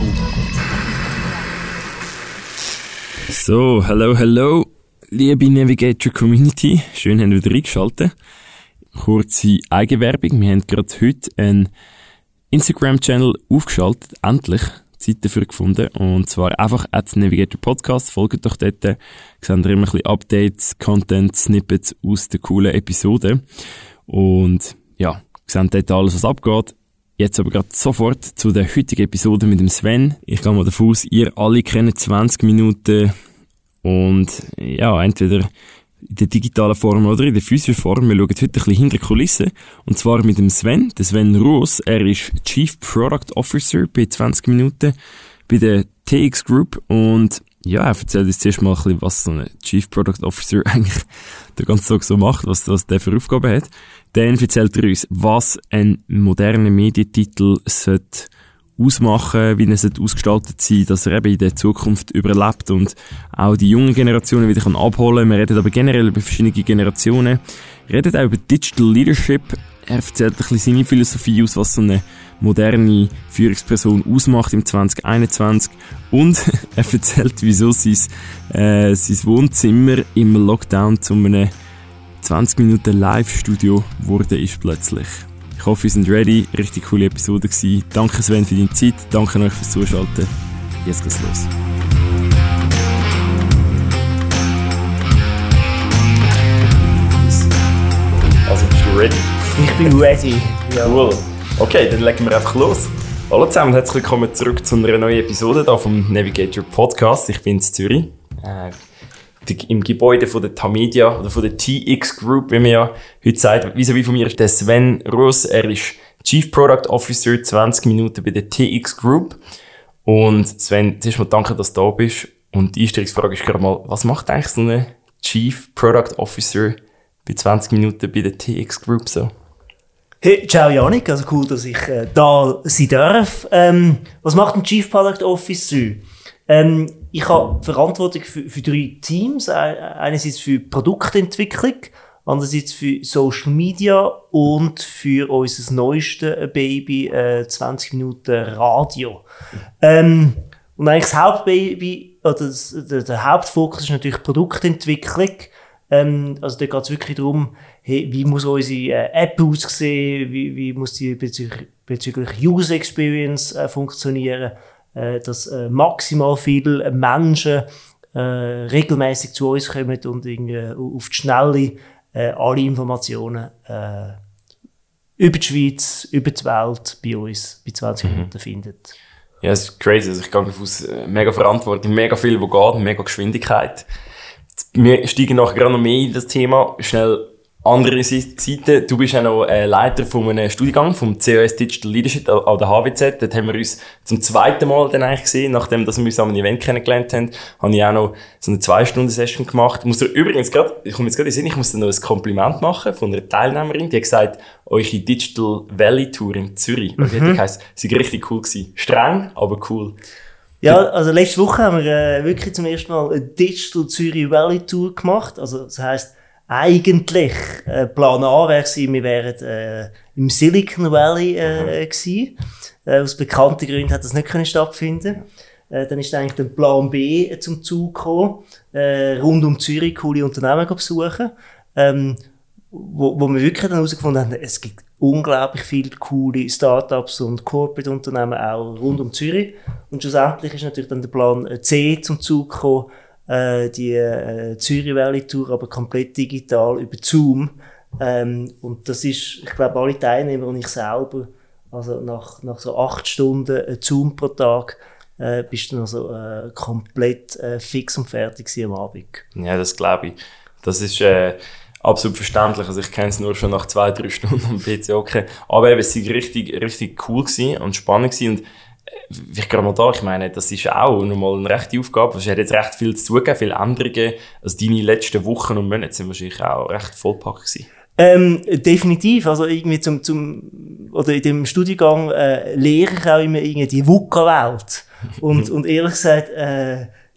So, hello, liebe Navigator Community. Schön, haben wir wieder eingeschaltet. Kurze Eigenwerbung. Wir haben gerade heute einen Instagram-Channel aufgeschaltet. Endlich Zeit dafür gefunden. Und zwar einfach @Navigator Podcast. Folgt doch dort. Seht ihr immer ein bisschen Updates, Content, Snippets aus den coolen Episoden. Und ja, seht dort alles, was abgeht. Jetzt aber gerade sofort zu der heutigen Episode mit dem Sven. Ich gehe mal davon aus, ihr alle kennt 20 Minuten und ja, entweder in der digitalen Form oder in der physischen Form. Wir schauen heute ein bisschen hinter die Kulissen. Und zwar mit dem Sven. Der Sven Roos. Er ist Chief Product Officer bei 20 Minuten bei der TX Group. Und ja, er erzählt uns zuerst mal ein bisschen, was so ein Chief Product Officer eigentlich den ganzen Tag so macht, was der für Aufgaben hat. Dann erzählt er uns, was ein moderner Medientitel sollte ausmachen, wie er ausgestaltet sein, dass er eben in der Zukunft überlebt und auch die jungen Generationen wieder abholen kann. Wir reden aber generell über verschiedene Generationen. Wir reden auch über Digital Leadership. Er erzählt ein bisschen seine Philosophie aus, was so eine moderne Führungsperson ausmacht im 2021. Und er erzählt, wieso sein Wohnzimmer im Lockdown zu einem 20 Minuten Live-Studio wurde ist plötzlich. Ich hoffe, wir sind ready. Richtig coole Episode gewesen. Danke Sven für deine Zeit. Danke euch fürs Zuschalten. Jetzt geht's los. Also bist du ready? Ich bin ready. Ja. Cool. Okay, dann legen wir einfach los. Hallo zusammen, herzlich willkommen zurück zu einer neuen Episode hier vom Navigator Podcast. Ich bin in Zürich. Im Gebäude von der Tamedia oder von der TX Group, wie man ja heute sagt. Vis-à-vis von mir ist der Sven Roos. Er ist Chief Product Officer 20 Minuten bei der TX Group. Und Sven, zuerst mal danke, dass du da bist. Und die Einstellungsfrage ist gerade mal, was macht eigentlich so ein Chief Product Officer bei 20 Minuten bei der TX Group so? Hey, ciao Janik, also cool, dass ich da sein darf. Was macht ein Chief Product Officer? Ich habe Verantwortung für 3 Teams. Einerseits für Produktentwicklung, andererseits für Social Media und für unser neuestes Baby, 20 Minuten Radio. Und eigentlich das Hauptbaby, oder der Hauptfokus ist natürlich Produktentwicklung. Also da geht es wirklich darum, hey, wie muss unsere App aussehen, wie muss die bezüglich User Experience funktionieren, dass maximal viele Menschen regelmäßig zu uns kommen und irgendwie auf die Schnelle alle Informationen über die Schweiz, über die Welt bei uns bei 20 Minuten finden. Ja, es ist crazy. Also ich gehe davon aus, mega Verantwortung, mega viel, wo geht, mega Geschwindigkeit. Wir steigen nachher gerade noch mehr in das Thema. Schnell andere Seite. Du bist auch noch Leiter von einem Studiengang vom COS Digital Leadership an der HWZ. Dort haben wir uns zum zweiten Mal dann eigentlich gesehen, nachdem dass wir uns an einem Event kennengelernt haben, habe ich auch noch so eine 2-Stunden-Session gemacht. Ich muss dir übrigens gerade, ich komme jetzt gerade in den Sinn, ich muss dir noch ein Kompliment machen von einer Teilnehmerin, die hat gesagt, eure Digital Valley Tour in Zürich, die heisst, sie war richtig cool gewesen. Streng, aber cool. Ja, also letzte Woche haben wir wirklich zum ersten Mal eine Digital Zürich Valley Tour gemacht. Also das heisst, eigentlich Plan A wäre gewesen, wir wären im Silicon Valley gewesen. Aus bekannten Gründen hat das nicht können stattfinden. Dann ist eigentlich der Plan B zum Zug gekommen, rund um Zürich coole Unternehmen besuchen, wo wir wirklich dann herausgefunden haben, es gibt unglaublich viele coole Startups und Corporate-Unternehmen auch rund um Zürich. Und schlussendlich ist natürlich dann der Plan C zum Zug gekommen, die Zürich Valley Tour, aber komplett digital über Zoom. Und das ist, ich glaube, alle Teilnehmer und ich selber, also nach so 8 Stunden Zoom pro Tag, bist du dann also komplett fix und fertig am Abend. Ja, das glaube ich. Das ist absolut verständlich. Also ich kenne es nur schon nach 2-3 Stunden am PC hocken. Aber eben, es war richtig cool gewesen und spannend gewesen. Und ich gerade mal da, ich meine, das ist auch nochmal eine rechte Aufgabe. Es hat jetzt recht viel zu tun, viele Änderungen. Also deine letzten Wochen und Monate sind wahrscheinlich auch recht vollpackt gewesen. Definitiv. Also irgendwie oder in dem Studiengang lehre ich auch immer irgendwie die VUCA-Welt. Und ehrlich gesagt,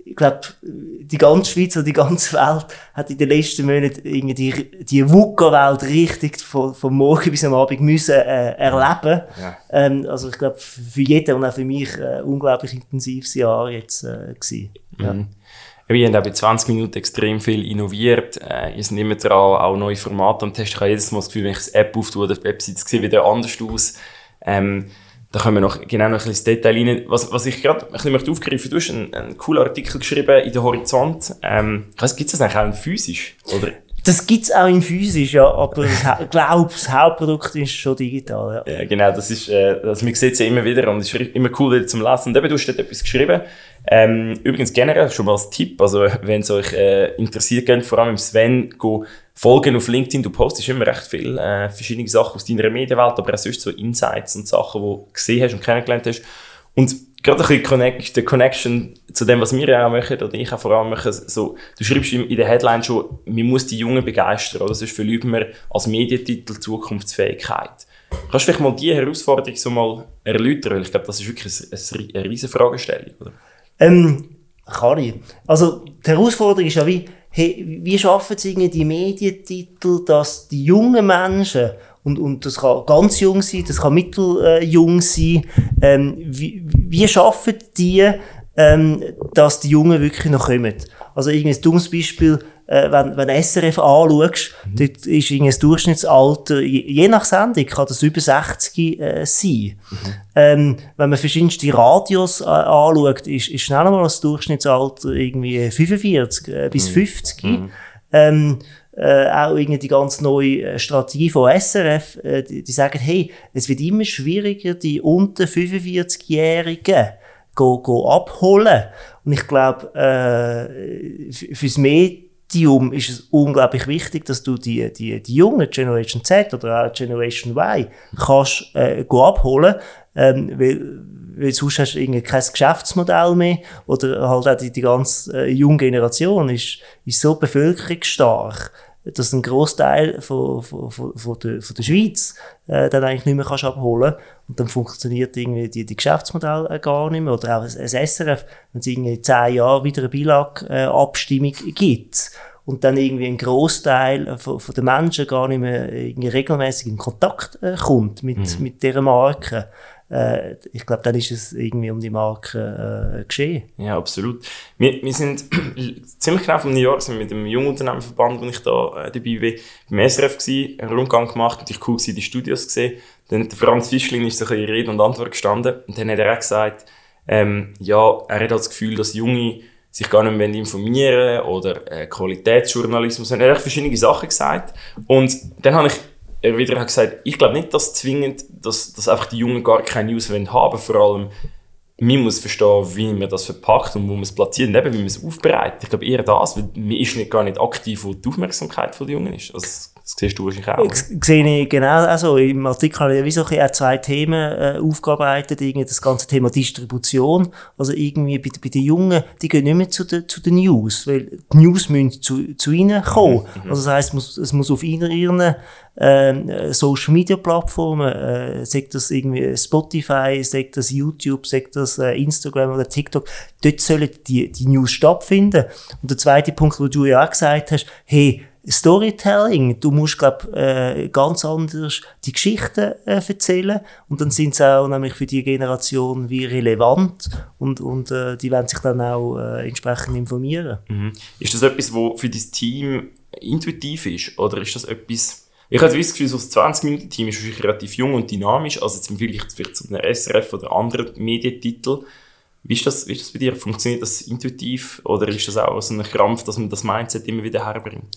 ich glaube, die ganze Schweiz oder die ganze Welt hat in den letzten Monaten irgendwie die VUCA-Welt richtig von morgen bis am Abend müssen erleben. Ja. Also ich glaube, für jeden und auch für mich unglaublich intensives Jahr jetzt gewesen. Ja. Wir haben auch bei 20 Minuten extrem viel innoviert. Wir sind immer dran, auch neue Formate am Testen. Ich habe jedes Mal das Gefühl, wenn ich das App auftue, die Website sieht wieder anders aus. Da können wir noch ein bisschen ins Detail rein. Was ich gerade ein bisschen aufgreifen möchte, du hast einen coolen Artikel geschrieben in der Horizont. Gibt es das eigentlich auch in physisch? Oder? Das gibt's auch in physisch, ja, aber ich glaube, das Hauptprodukt ist schon digital, ja. Ja, genau, das ist, also man sieht es ja immer wieder und es ist immer cool wieder zum Lesen. Und eben, du hast dort etwas geschrieben. Übrigens generell schon mal als Tipp, also wenn es euch interessiert, geht vor allem im Sven folgen auf LinkedIn. Du postest immer recht viel verschiedene Sachen aus deiner Medienwelt, aber auch sonst so Insights und Sachen, die du gesehen hast und kennengelernt hast. Und gerade ein bisschen die Connection zu dem, was wir auch machen, oder ich auch vor allem machen, so, du schreibst in der Headline schon, man muss die Jungen begeistern, oder? Sonst verlieren wir als Medientitel Zukunftsfähigkeit. Kannst du vielleicht mal diese Herausforderung so mal erläutern? Weil ich glaube, das ist wirklich eine riesige Fragestellung, oder? Kann ich. Also, die Herausforderung ist ja wie schaffen es die Medientitel, dass die jungen Menschen, und das kann ganz jung sein, das kann mitteljung sein, wie schaffen die, dass die Jungen wirklich noch kommen? Also, ein dummes Beispiel, wenn SRF anschaust, dort ist das Durchschnittsalter, je nach Sendung, kann das über 60 sein. Wenn man verschiedenste Radios anschaut, ist schnell mal das Durchschnittsalter irgendwie 45 bis 50. Auch irgendwie die ganz neue Strategie von SRF, die sagen, hey, es wird immer schwieriger, die unter 45-Jährigen abholen. Und ich glaube, fürs Medium ist es unglaublich wichtig, dass du die junge Generation Z oder auch Generation Y kannst abholen, weil sonst hast du irgendwie kein Geschäftsmodell mehr oder halt auch die ganze junge Generation ist so bevölkerungsstark, dass ein Grossteil von der Schweiz dann eigentlich nicht mehr kannst abholen und dann funktioniert irgendwie die Geschäftsmodelle gar nicht mehr. Oder auch das SRF, wenn es irgendwie in 10 Jahren wieder eine Beilage-Abstimmung gibt und dann irgendwie ein Grossteil von den Menschen gar nicht mehr irgendwie regelmäßig in Kontakt kommt mit dieser Marke. Ich glaube, dann ist es irgendwie um die Marke geschehen. Ja, absolut. Wir sind ziemlich genau vor einem Jahr sind wir mit dem Jungunternehmerverband, wo ich da dabei bin, beim SRF gewesen, einen Rundgang gemacht, natürlich cool gewesen, die Studios gesehen. Dann hat der Franz Fischlin ist so ein bisschen Rede und Antwort gestanden und dann hat er auch gesagt, ja, er hat das Gefühl, dass Junge sich gar nicht mehr informieren oder Qualitätsjournalismus, er hat verschiedene Sachen gesagt und dann habe ich wieder gesagt, ich glaube nicht, dass zwingend, dass einfach die Jungen gar keine News haben wollen. Vor allem, man muss verstehen, wie man das verpackt und wo man es platziert und eben, wie man es aufbereitet. Ich glaube eher das, weil man ist gar nicht aktiv, wo die Aufmerksamkeit der Jungen ist. Also, das siehst du wahrscheinlich auch. Das sehe ich genau. Also, im Artikel habe ich wie so auch 2 Themen aufgearbeitet. Irgendwie das ganze Thema Distribution. Also irgendwie bei den Jungen, die gehen nicht mehr zu den News, weil die News müssen zu ihnen kommen. Also das heisst, es muss auf ihren Social Media Plattformen, sagt das irgendwie Spotify, sagt das YouTube, sagt das Instagram oder TikTok, dort sollen die News stattfinden. Und der zweite Punkt, wo du ja auch gesagt hast, hey, Storytelling, du musst, ganz anders die Geschichten erzählen und dann sind sie auch nämlich für die Generation wie relevant und die werden sich dann auch entsprechend informieren. Ist das etwas, was für dein Team intuitiv ist oder ist das etwas... Ich habe das Gefühl, so das 20-Minuten-Team ist wahrscheinlich relativ jung und dynamisch, also jetzt vielleicht zu einem SRF oder anderen Medientitel. Wie ist das bei dir? Funktioniert das intuitiv oder ist das auch so ein Krampf, dass man das Mindset immer wieder herbringt?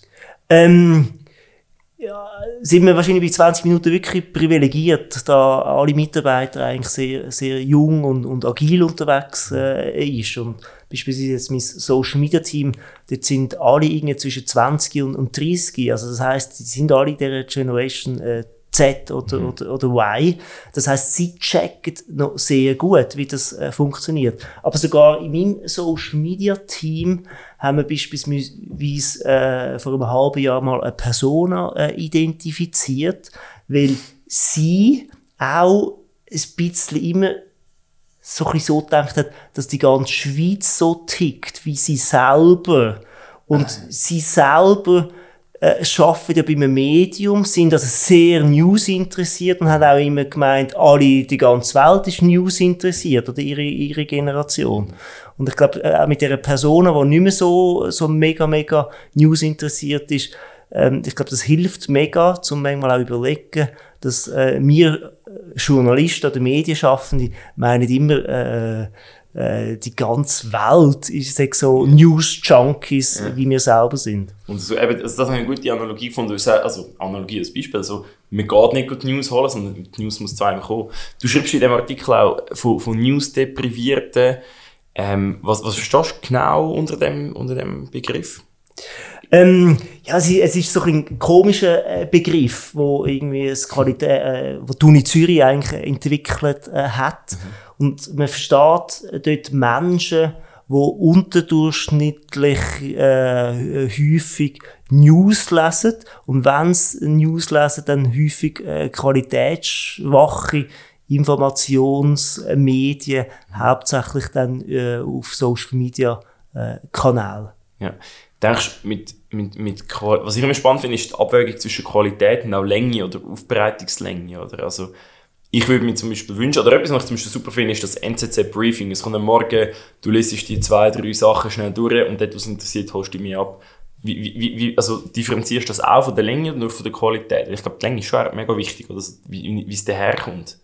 Ja, sind wir wahrscheinlich bei 20 Minuten wirklich privilegiert, da alle Mitarbeiter eigentlich sehr, sehr jung und agil unterwegs ist. Und beispielsweise jetzt mein Social Media Team, dort sind alle irgendwie zwischen 20 und 30. Also das heisst, die sind alle in dieser Generation Z oder Y. Das heisst, sie checken noch sehr gut, wie das funktioniert. Aber sogar in meinem Social Media Team haben wir beispielsweise vor einem halben Jahr mal eine Persona identifiziert, weil sie auch ein bisschen immer so ein bisschen so gedacht hat, dass die ganze Schweiz so tickt, wie sie selber. Und sie selber arbeiten ja bei einem Medium, sind also sehr News interessiert und haben auch immer gemeint, die ganze Welt ist News interessiert, oder ihre Generation. Und ich glaube, auch mit dieser Person, die nicht mehr so mega News interessiert ist, ich glaube, das hilft mega, um manchmal auch überlegen, dass wir Journalisten oder Medienschaffende meinen immer, die ganze Welt ist so News-Junkies, wie wir selber sind. Und so, eben, also das ist eine gute Analogie von uns, also Analogie als Beispiel, also man geht nicht die News holen, sondern die News muss zu einem kommen. Du schreibst in dem Artikel auch von News-Deprivierten. Was verstehst du genau unter dem Begriff? Ja, es ist so ein komischer Begriff, wo irgendwie wo die Uni Zürich eigentlich entwickelt hat. Und man versteht dort Menschen, die unterdurchschnittlich häufig News lesen. Und wenn sie News lesen, dann häufig qualitätsschwache Informationsmedien, hauptsächlich dann auf Social Media Kanälen. Ja. Denkst du, was ich immer spannend finde, ist die Abwägung zwischen Qualität und auch Länge oder Aufbereitungslänge. Oder? Also, ich würde mir zum Beispiel wünschen, oder etwas, was ich zum Beispiel super finde, ist das NZZ-Briefing. Es kommt am Morgen, du liest die 2-3 Sachen schnell durch und dort, was interessiert, holst du mich ab. Also differenzierst du das auch von der Länge oder nur von der Qualität? Ich glaube, die Länge ist schon mega wichtig, oder wie es daherkommt.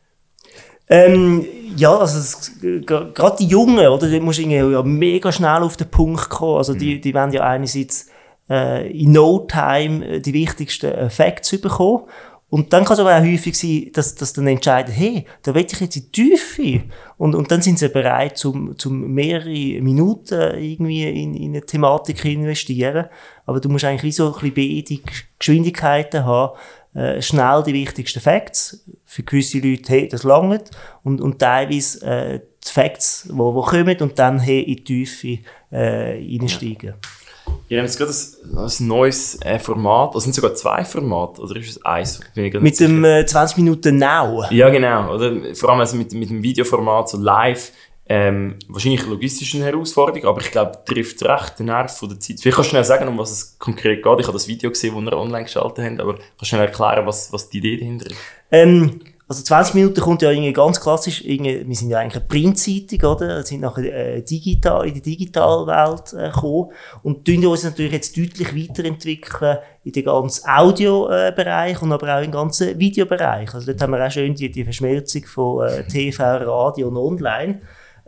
Ja, also gerade die Jungen, oder, die musst ja mega schnell auf den Punkt kommen. Also die wollen ja einerseits in no time die wichtigsten Facts bekommen. Und dann kann es aber auch häufig sein, dass dann entscheiden, hey, da will ich jetzt in die Tiefe. Und dann sind sie bereit, zum mehrere Minuten irgendwie in eine Thematik investieren. Aber du musst eigentlich wie so ein bisschen beide Geschwindigkeiten haben. Schnell die wichtigsten Facts. Für gewisse Leute, hey, das langt. Und teilweise die Facts, die kommen und dann hey, in die Tiefe reinsteigen. Ihr habt jetzt gerade ein neues Format, also sind sogar 2 Formate, oder ist es eins? Mit dem 20 Minuten Now. Ja, genau. Oder? Vor allem also mit dem Videoformat, so live. Wahrscheinlich logistisch eine Herausforderung, aber ich glaube, trifft recht den Nerv von der Zeit. Vielleicht kannst du schnell sagen, um was es konkret geht. Ich habe das Video gesehen, das wir online geschaltet haben, aber kannst du schnell erklären, was die Idee dahinter ist? Also 20 Minuten kommt ja irgendwie ganz klassisch, wir sind ja eigentlich eine Printzeitung, oder? Wir sind nachher in die digitale Welt gekommen und tun uns natürlich jetzt deutlich weiterentwickeln in den ganzen Audiobereich und aber auch im ganzen Videobereich. Also dort haben wir auch schön die Verschmelzung von TV, Radio und Online.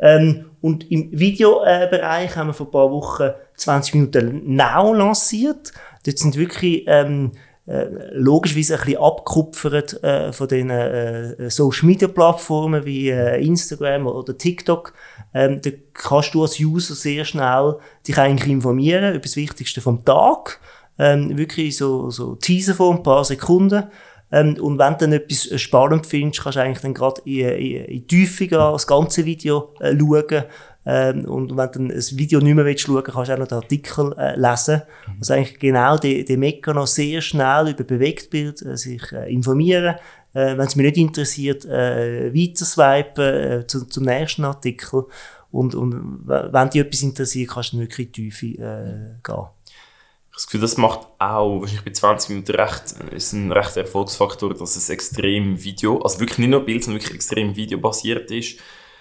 Und im Videobereich haben wir vor ein paar Wochen 20 Minuten Now lanciert. Dort sind wirklich logischerweise ein bisschen abgekupfert von den Social-Media-Plattformen wie Instagram oder TikTok. Da kannst du als User sehr schnell dich eigentlich informieren über das Wichtigste vom Tag. Wirklich so Teaser von ein paar Sekunden. Und wenn du dann etwas spannend findest, kannst du eigentlich dann gerade in die Tiefe gehen, das ganze Video schauen. Und wenn du dann ein Video nicht mehr schauen willst, kannst du auch noch den Artikel lesen. Also eigentlich genau den Mechanismus sehr schnell über Bewegtbild sich informieren. Wenn es mich nicht interessiert, weiter swipen zum nächsten Artikel. Und wenn dich etwas interessiert, kannst du dann wirklich in die Tiefe gehen. Das Gefühl, das macht auch, wahrscheinlich bei 20 Minuten ist ein rechter Erfolgsfaktor, dass es extrem also wirklich nicht nur Bild, sondern wirklich extrem videobasiert ist.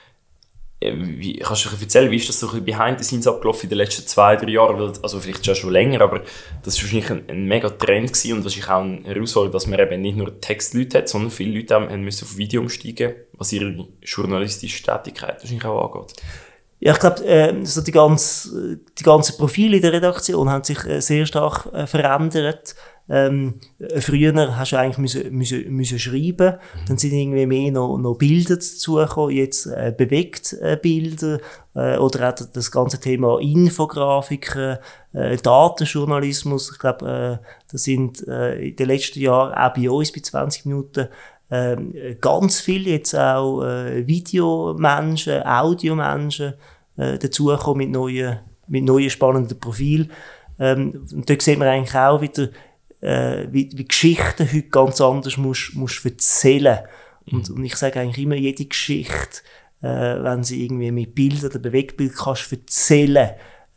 Kannst du dir erzählen, wie ist das so ein bisschen behind the scenes abgelaufen in den letzten 2-3 Jahren? Also vielleicht schon länger, aber das war wahrscheinlich ein mega Trend gewesen und wahrscheinlich auch eine Herausforderung, dass man eben nicht nur Textleute hat, sondern viele Leute müssen auf Video umsteigen, was ihre journalistische Tätigkeit wahrscheinlich auch angeht. Ja, ich glaube, so die ganzen Profile in der Redaktion haben sich sehr stark verändert. Früher hast du eigentlich müssen schreiben, dann sind irgendwie mehr noch Bilder dazugekommen, jetzt bewegt Bilder oder auch das ganze Thema Infografiken, Datenjournalismus. Ich glaube, das sind in den letzten Jahren auch bei uns bei 20 Minuten ganz viele jetzt auch Videomenschen, Audiomenschen dazugekommen mit neuen spannenden Profilen. Und dort sieht man eigentlich auch wieder, wie Geschichten heute ganz anders musst erzählen. Und ich sage eigentlich immer, jede Geschichte wenn sie irgendwie mit Bildern oder Bewegtbild kannst erzählen,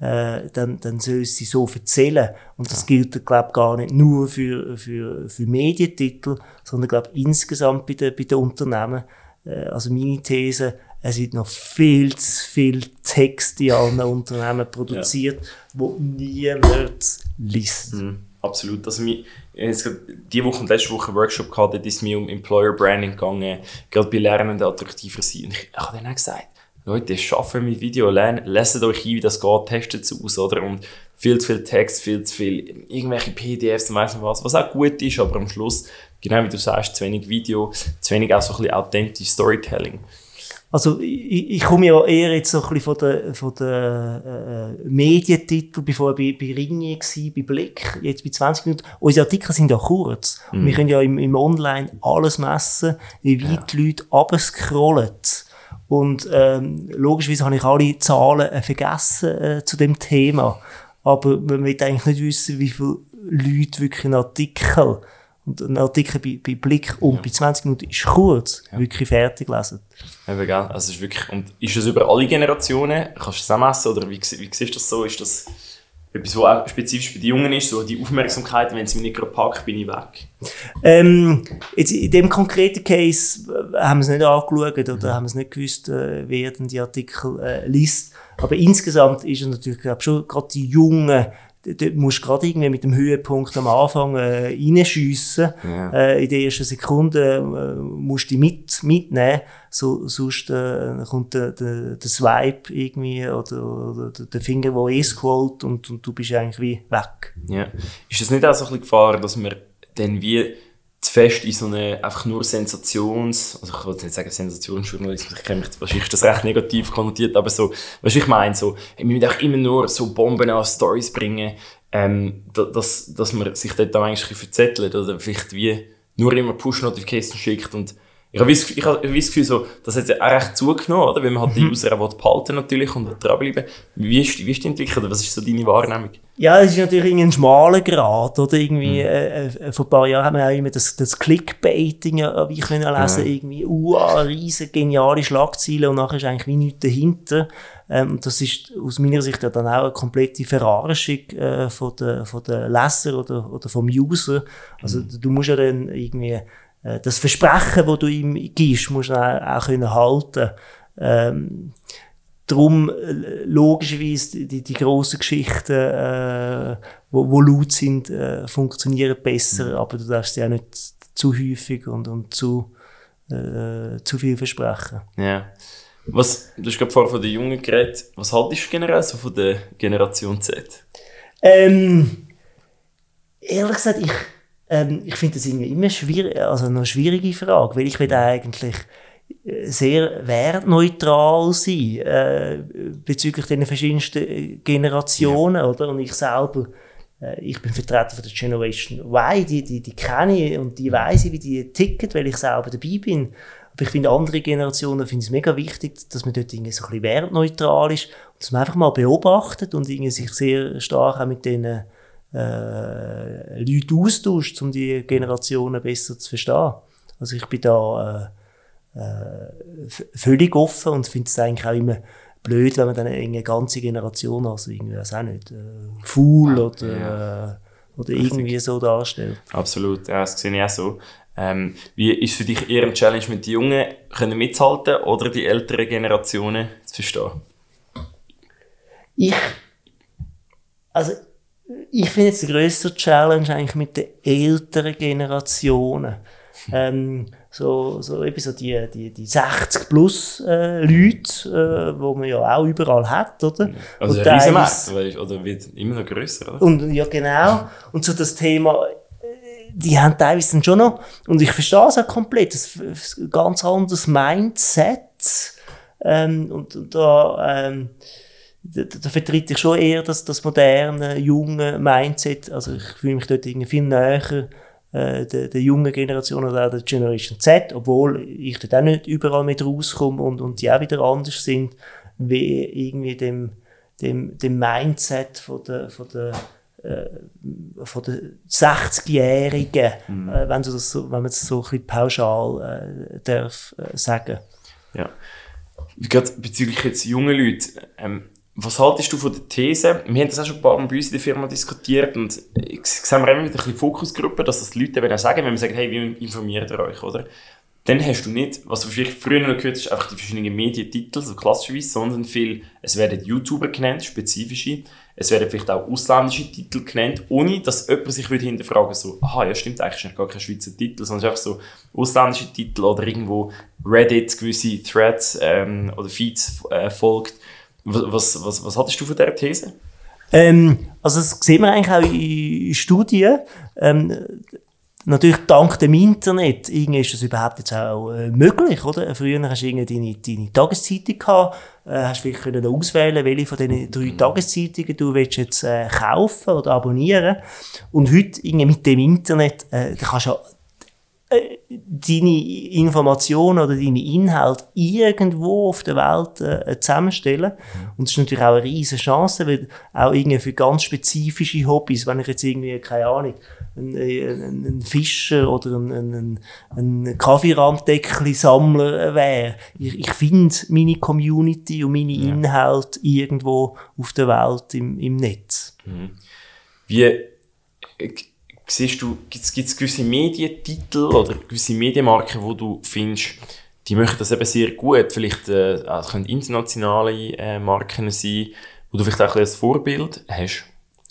dann soll sie so erzählen. Und das gilt, glaube ich, gar nicht nur für Medientitel, sondern, glaube ich, insgesamt bei den Unternehmen. Also meine These, es wird noch viel zu viel Text in allen Unternehmen produziert, wo niemand liest. Absolut. Also, diese Woche und letzte Woche einen Workshop gehabt, dort ist es mir um Employer Branding gegangen, gerade bei Lernenden attraktiver sein. Und ich habe dann auch gesagt, Leute, schaffen mit Video, lest euch ein, wie das geht, testet es aus, oder? Und viel zu viel Text, viel zu viel, irgendwelche PDFs, und weiss nicht was auch gut ist, aber am Schluss, genau wie du sagst, zu wenig Video, zu wenig auch so ein bisschen authentisches Storytelling. Also ich komme ja eher jetzt so ein bisschen von der Medientitel, bevor ich bei Ringier war, bei Blick, jetzt bei 20 Minuten. Unsere Artikel sind ja kurz. Und wir können ja im Online alles messen, wie weit die Leute runterscrollen. Und logischerweise habe ich alle Zahlen vergessen zu dem Thema. Aber man will eigentlich nicht wissen, wie viele Leute wirklich einen Artikel, und ein Artikel bei Blick und bei 20 Minuten ist kurz, wirklich fertig lesen. Eben, gell? Also es ist wirklich, und ist das über alle Generationen? Kannst du das auch messen? Oder wie siehst du das so? Ist das etwas, was auch spezifisch bei den Jungen ist? So die Aufmerksamkeit, wenn es mich nicht gerade packt, bin ich weg? Jetzt in dem konkreten Case haben wir es nicht angeschaut oder haben wir es nicht gewusst, wer denn die Artikel liest. Aber insgesamt ist es natürlich, glaube ich, schon gerade die Jungen, dort musst du gerade irgendwie mit dem Höhepunkt am Anfang reinschiessen. Ja. In der ersten Sekunde musst du die mitnehmen, sonst kommt der Swipe irgendwie oder der Finger, der scrollt und du bist eigentlich wie weg. Ja. Ist das nicht auch so ein bisschen Gefahr, dass man dann wie zu fest in so eine einfach nur also ich wollte nicht sagen Sensationsjournalismus, ich kenne mich, wahrscheinlich ist das recht negativ konnotiert, aber so, was ich meine, so, wir müssen auch immer nur so Bomben an Storys bringen, dass man sich dort auch eigentlich verzettelt oder vielleicht wie nur immer Push-Notifications schickt und ich habe das Gefühl, so, das hat ja auch recht zugenommen, oder? Weil man halt die User auch behalten natürlich und dranbleiben. Wie ist die Entwicklung? Was ist so deine Wahrnehmung? Ja, es ist natürlich ein schmaler Grad, oder? Irgendwie, vor ein paar Jahren haben wir auch immer das Clickbaiting, wie ich lesen, irgendwie, riesen geniale Schlagzeilen und nachher ist eigentlich wie nichts dahinter. Und das ist aus meiner Sicht ja dann auch eine komplette Verarschung von der Leser oder vom User. Also du musst ja dann irgendwie das Versprechen, das du ihm gibst, musst du auch können halten. Darum logischerweise die grossen Geschichten, wo laut sind, funktionieren besser, aber du darfst sie auch nicht zu häufig und zu viel versprechen. Ja. Du hast gerade vorhin von den Jungen geredet. Was haltest du generell so von der Generation Z? Ehrlich gesagt, ich finde das irgendwie immer schwierig, also eine schwierige Frage, weil ich will eigentlich sehr wertneutral sein bezüglich den verschiedensten Generationen, oder? Und ich selber, ich bin Vertreter von der Generation Y, die kenne ich und die weiss ich, wie die ticken, weil ich selber dabei bin. Aber ich finde, andere Generationen finden es mega wichtig, dass man dort irgendwie so ein bisschen wertneutral ist und dass man einfach mal beobachtet und irgendwie sich sehr stark auch mit denen Leute austauscht, um die Generationen besser zu verstehen. Also ich bin da völlig offen und finde es eigentlich auch immer blöd, wenn man dann eine ganze Generation, also irgendwie, weiß auch nicht, faul oder irgendwie so darstellt. Absolut, ja, das sehe ich auch so. Wie ist für dich eher eine Challenge, mit den Jungen können mithalten oder die älteren Generationen zu verstehen? Ich finde jetzt die grösste Challenge eigentlich mit den älteren Generationen. So eben so die 60 plus Leute, wo man ja auch überall hat, oder? Also ein Riesenmarkt, oder wird immer noch grösser, oder? Und, ja, genau. Und so das Thema, die haben teilweise dann schon noch, und ich verstehe es auch komplett, das ganz anderes Mindset. Und da vertrete ich schon eher das moderne, junge Mindset. Also ich fühle mich dort irgendwie viel näher der jungen Generation oder auch der Generation Z, obwohl ich dort auch nicht überall mit rauskomme und die auch wieder anders sind, wie irgendwie dem Mindset von der 60-Jährigen, wenn man das so ein bisschen pauschal darf sagen. Ja. Gerade bezüglich jetzt jungen Leuten, was haltest du von der These? Wir haben das auch schon ein paar Mal bei uns in der Firma diskutiert und ich sehe immer wieder ein bisschen Fokusgruppen, dass das die Leute eben auch sagen, wenn wir sagen, hey, wie informiert ihr euch, oder? Dann hast du nicht, was du vielleicht früher noch gehört hast, einfach die verschiedenen Medientitel, so klassischerweise, sondern es werden YouTuber genannt, spezifische. Es werden vielleicht auch ausländische Titel genannt, ohne dass jemand sich hinterfragen so, aha, ja stimmt, eigentlich ist gar kein Schweizer Titel, sondern es ist einfach so ausländische Titel oder irgendwo Reddit gewisse Threads oder Feeds folgt. Was hattest du von dieser These? Also das sehen wir eigentlich auch in Studien. Natürlich dank dem Internet irgendwie ist das überhaupt jetzt auch möglich, oder? Früher hast du irgendwie deine Tageszeitung gehabt, hast vielleicht können auswählen, welche von diesen 3 Tageszeitungen du willst jetzt kaufen oder abonnieren. Und heute irgendwie mit dem Internet, da kannst du deine Informationen oder deine Inhalte irgendwo auf der Welt zusammenstellen. Und das ist natürlich auch eine riesige Chance, weil auch irgendwie für ganz spezifische Hobbys, wenn ich jetzt irgendwie, keine Ahnung, ein Fischer oder ein Kaffeeranddeckli-Sammler wäre. Ich finde meine Community und meine Inhalte irgendwo auf der Welt im Netz. Wie siehst du, gibt's gewisse Medientitel oder gewisse Medienmarken, wo du findest, die möchten das eben sehr gut? Vielleicht können internationale Marken sein, wo du vielleicht auch ein Vorbild hast?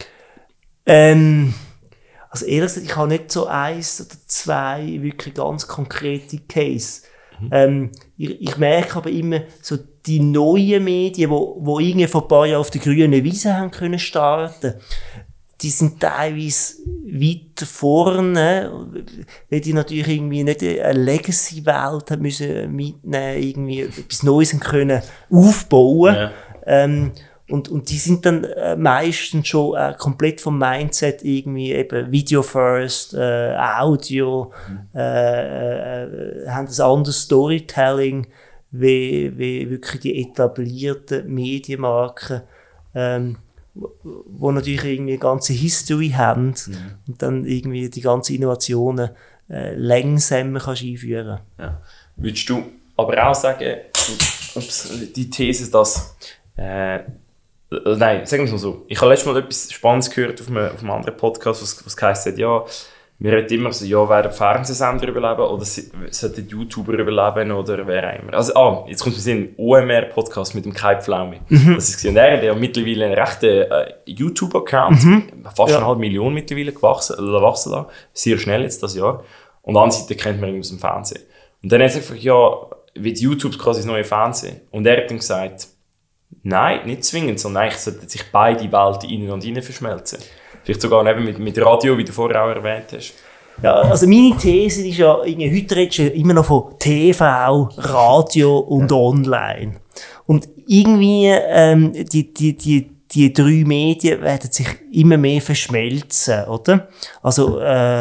Also ehrlich gesagt, ich habe nicht so 1 oder 2 wirklich ganz konkrete Case. Ich merke aber immer, so die neuen Medien, wo irgendwie vor ein paar Jahren auf der grünen Wiese haben können starten, die sind teilweise weiter vorne, weil die natürlich irgendwie nicht eine Legacy-Welt haben müssen mitnehmen, irgendwie etwas Neues können aufbauen. Ja. Und die sind dann meistens schon komplett vom Mindset irgendwie eben Video first, Audio, haben ein anderes Storytelling, wie wirklich die etablierten Medienmarken, wo natürlich irgendwie eine ganze History haben und dann irgendwie die ganzen Innovationen langsamer kannst einführen. Ja. Würdest du aber auch sagen, die These, dass nein, sagen wir es mal so. Ich habe letztes Mal etwas Spannendes gehört auf einem anderen Podcast, was geheißen hat, ja, wir reden immer so, ja, werden Fernsehsender überleben oder sollten YouTuber überleben oder wer auch immer. Also, jetzt kommt mir ein OMR-Podcast mit dem Kai Pflaume. Das ist gesehen. Der hat ja mittlerweile einen rechten YouTube-Account, fast 500.000 mittlerweile gewachsen lassen. Sehr schnell jetzt das Jahr. Und an der Seite kennt man ihn aus dem Fernsehen. Und dann hat er gefragt, ja, wird YouTube quasi das neue Fernsehen? Und er hat dann gesagt, nein, nicht zwingend, sondern eigentlich sollten sich beide Welten innen und innen verschmelzen. Vielleicht sogar eben mit Radio, wie du vorher auch erwähnt hast. Ja, also meine These ist ja, heute redest du immer noch von TV, Radio und Online. Und irgendwie, die 3 Medien werden sich immer mehr verschmelzen, oder? Also,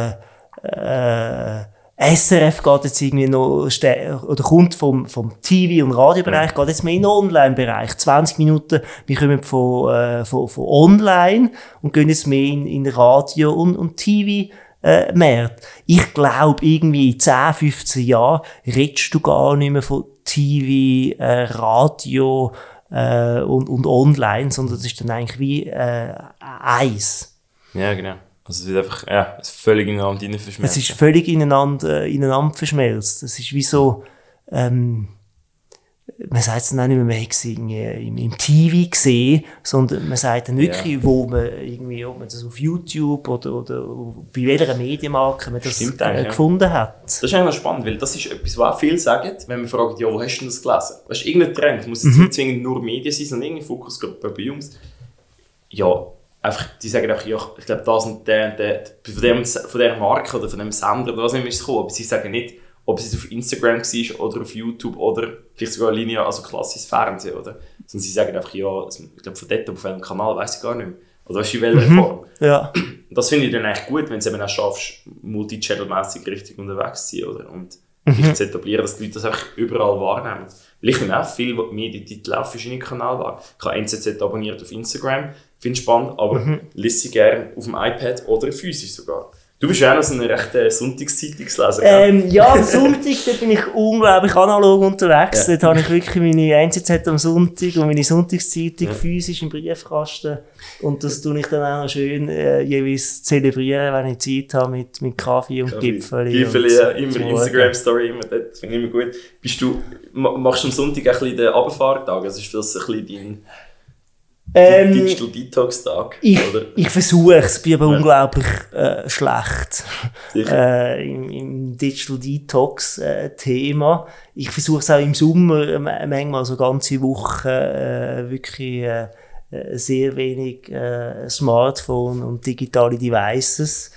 SRF geht jetzt irgendwie noch, oder kommt vom TV- und Radiobereich, geht jetzt mehr in den Online-Bereich. 20 Minuten, wir kommen von online und gehen jetzt mehr in Radio- und TV-Märkte. Ich glaube, irgendwie in 10, 15 Jahren redest du gar nicht mehr von TV, Radio und Online, sondern das ist dann eigentlich wie eins. Ja, genau. Also es wird einfach, es ist völlig ineinander verschmelzt. Es ist völlig ineinander verschmelzt. Es ist wie so, man sagt es dann auch nicht mehr, im TV gesehen, sondern man sagt dann wirklich, wo man irgendwie, ob man das auf YouTube oder bei welcher Medienmarke man das gefunden hat. Das ist eigentlich spannend, weil das ist etwas, was auch viele sagen, wenn man fragt, ja, wo hast du denn das gelesen? Weißt du, irgendein Trend, muss es nicht zwingend nur Medien sein, sondern irgendein Fokusgruppe bei uns. Ja, einfach, die sagen auch, ja, ich glaube, das und der von der Marke oder von dem Sender oder was immer ist es gekommen, aber sie sagen nicht, ob es auf Instagram war oder auf YouTube oder vielleicht sogar linear, also klassisches Fernsehen, oder? Sondern sie sagen einfach, ja, ich glaube, von dort auf welchem Kanal, weiss ich gar nicht mehr. Oder weißt du, in welcher Form? Ja. Das finde ich dann eigentlich gut, wenn du es eben auch schaffst, multi-channel-mässig richtig unterwegs zu sein, oder? Und dich zu etablieren, dass die Leute das einfach überall wahrnehmen. Weil ich nehme auch viele Medientitel auf verschiedenen Kanälen wahr. Ich habe NZZ abonniert auf Instagram, finde es spannend, aber liest sie gerne auf dem iPad oder physisch sogar. Du bist ja auch noch so ein rechter Sonntagszeitungsleser. Ja, am Sonntag da bin ich unglaublich analog unterwegs. Ja. Dort habe ich wirklich meine NZZ am Sonntag und meine Sonntagszeitung physisch im Briefkasten. Und das tue ich dann auch noch schön jeweils zelebrieren, wenn ich Zeit habe mit Kaffee und Gipfeli. Gipfeli, ja, immer Instagram-Story, immer das finde ich immer gut. Machst du am Sonntag ein bisschen den Abfahrtag? Also ist das ein bisschen dein Digital Detox-Tag? Ich versuche es, bin aber unglaublich schlecht im Digital Detox-Thema. Ich versuche es auch im Sommer manchmal so ganze Wochen wirklich sehr wenig Smartphone und digitale Devices.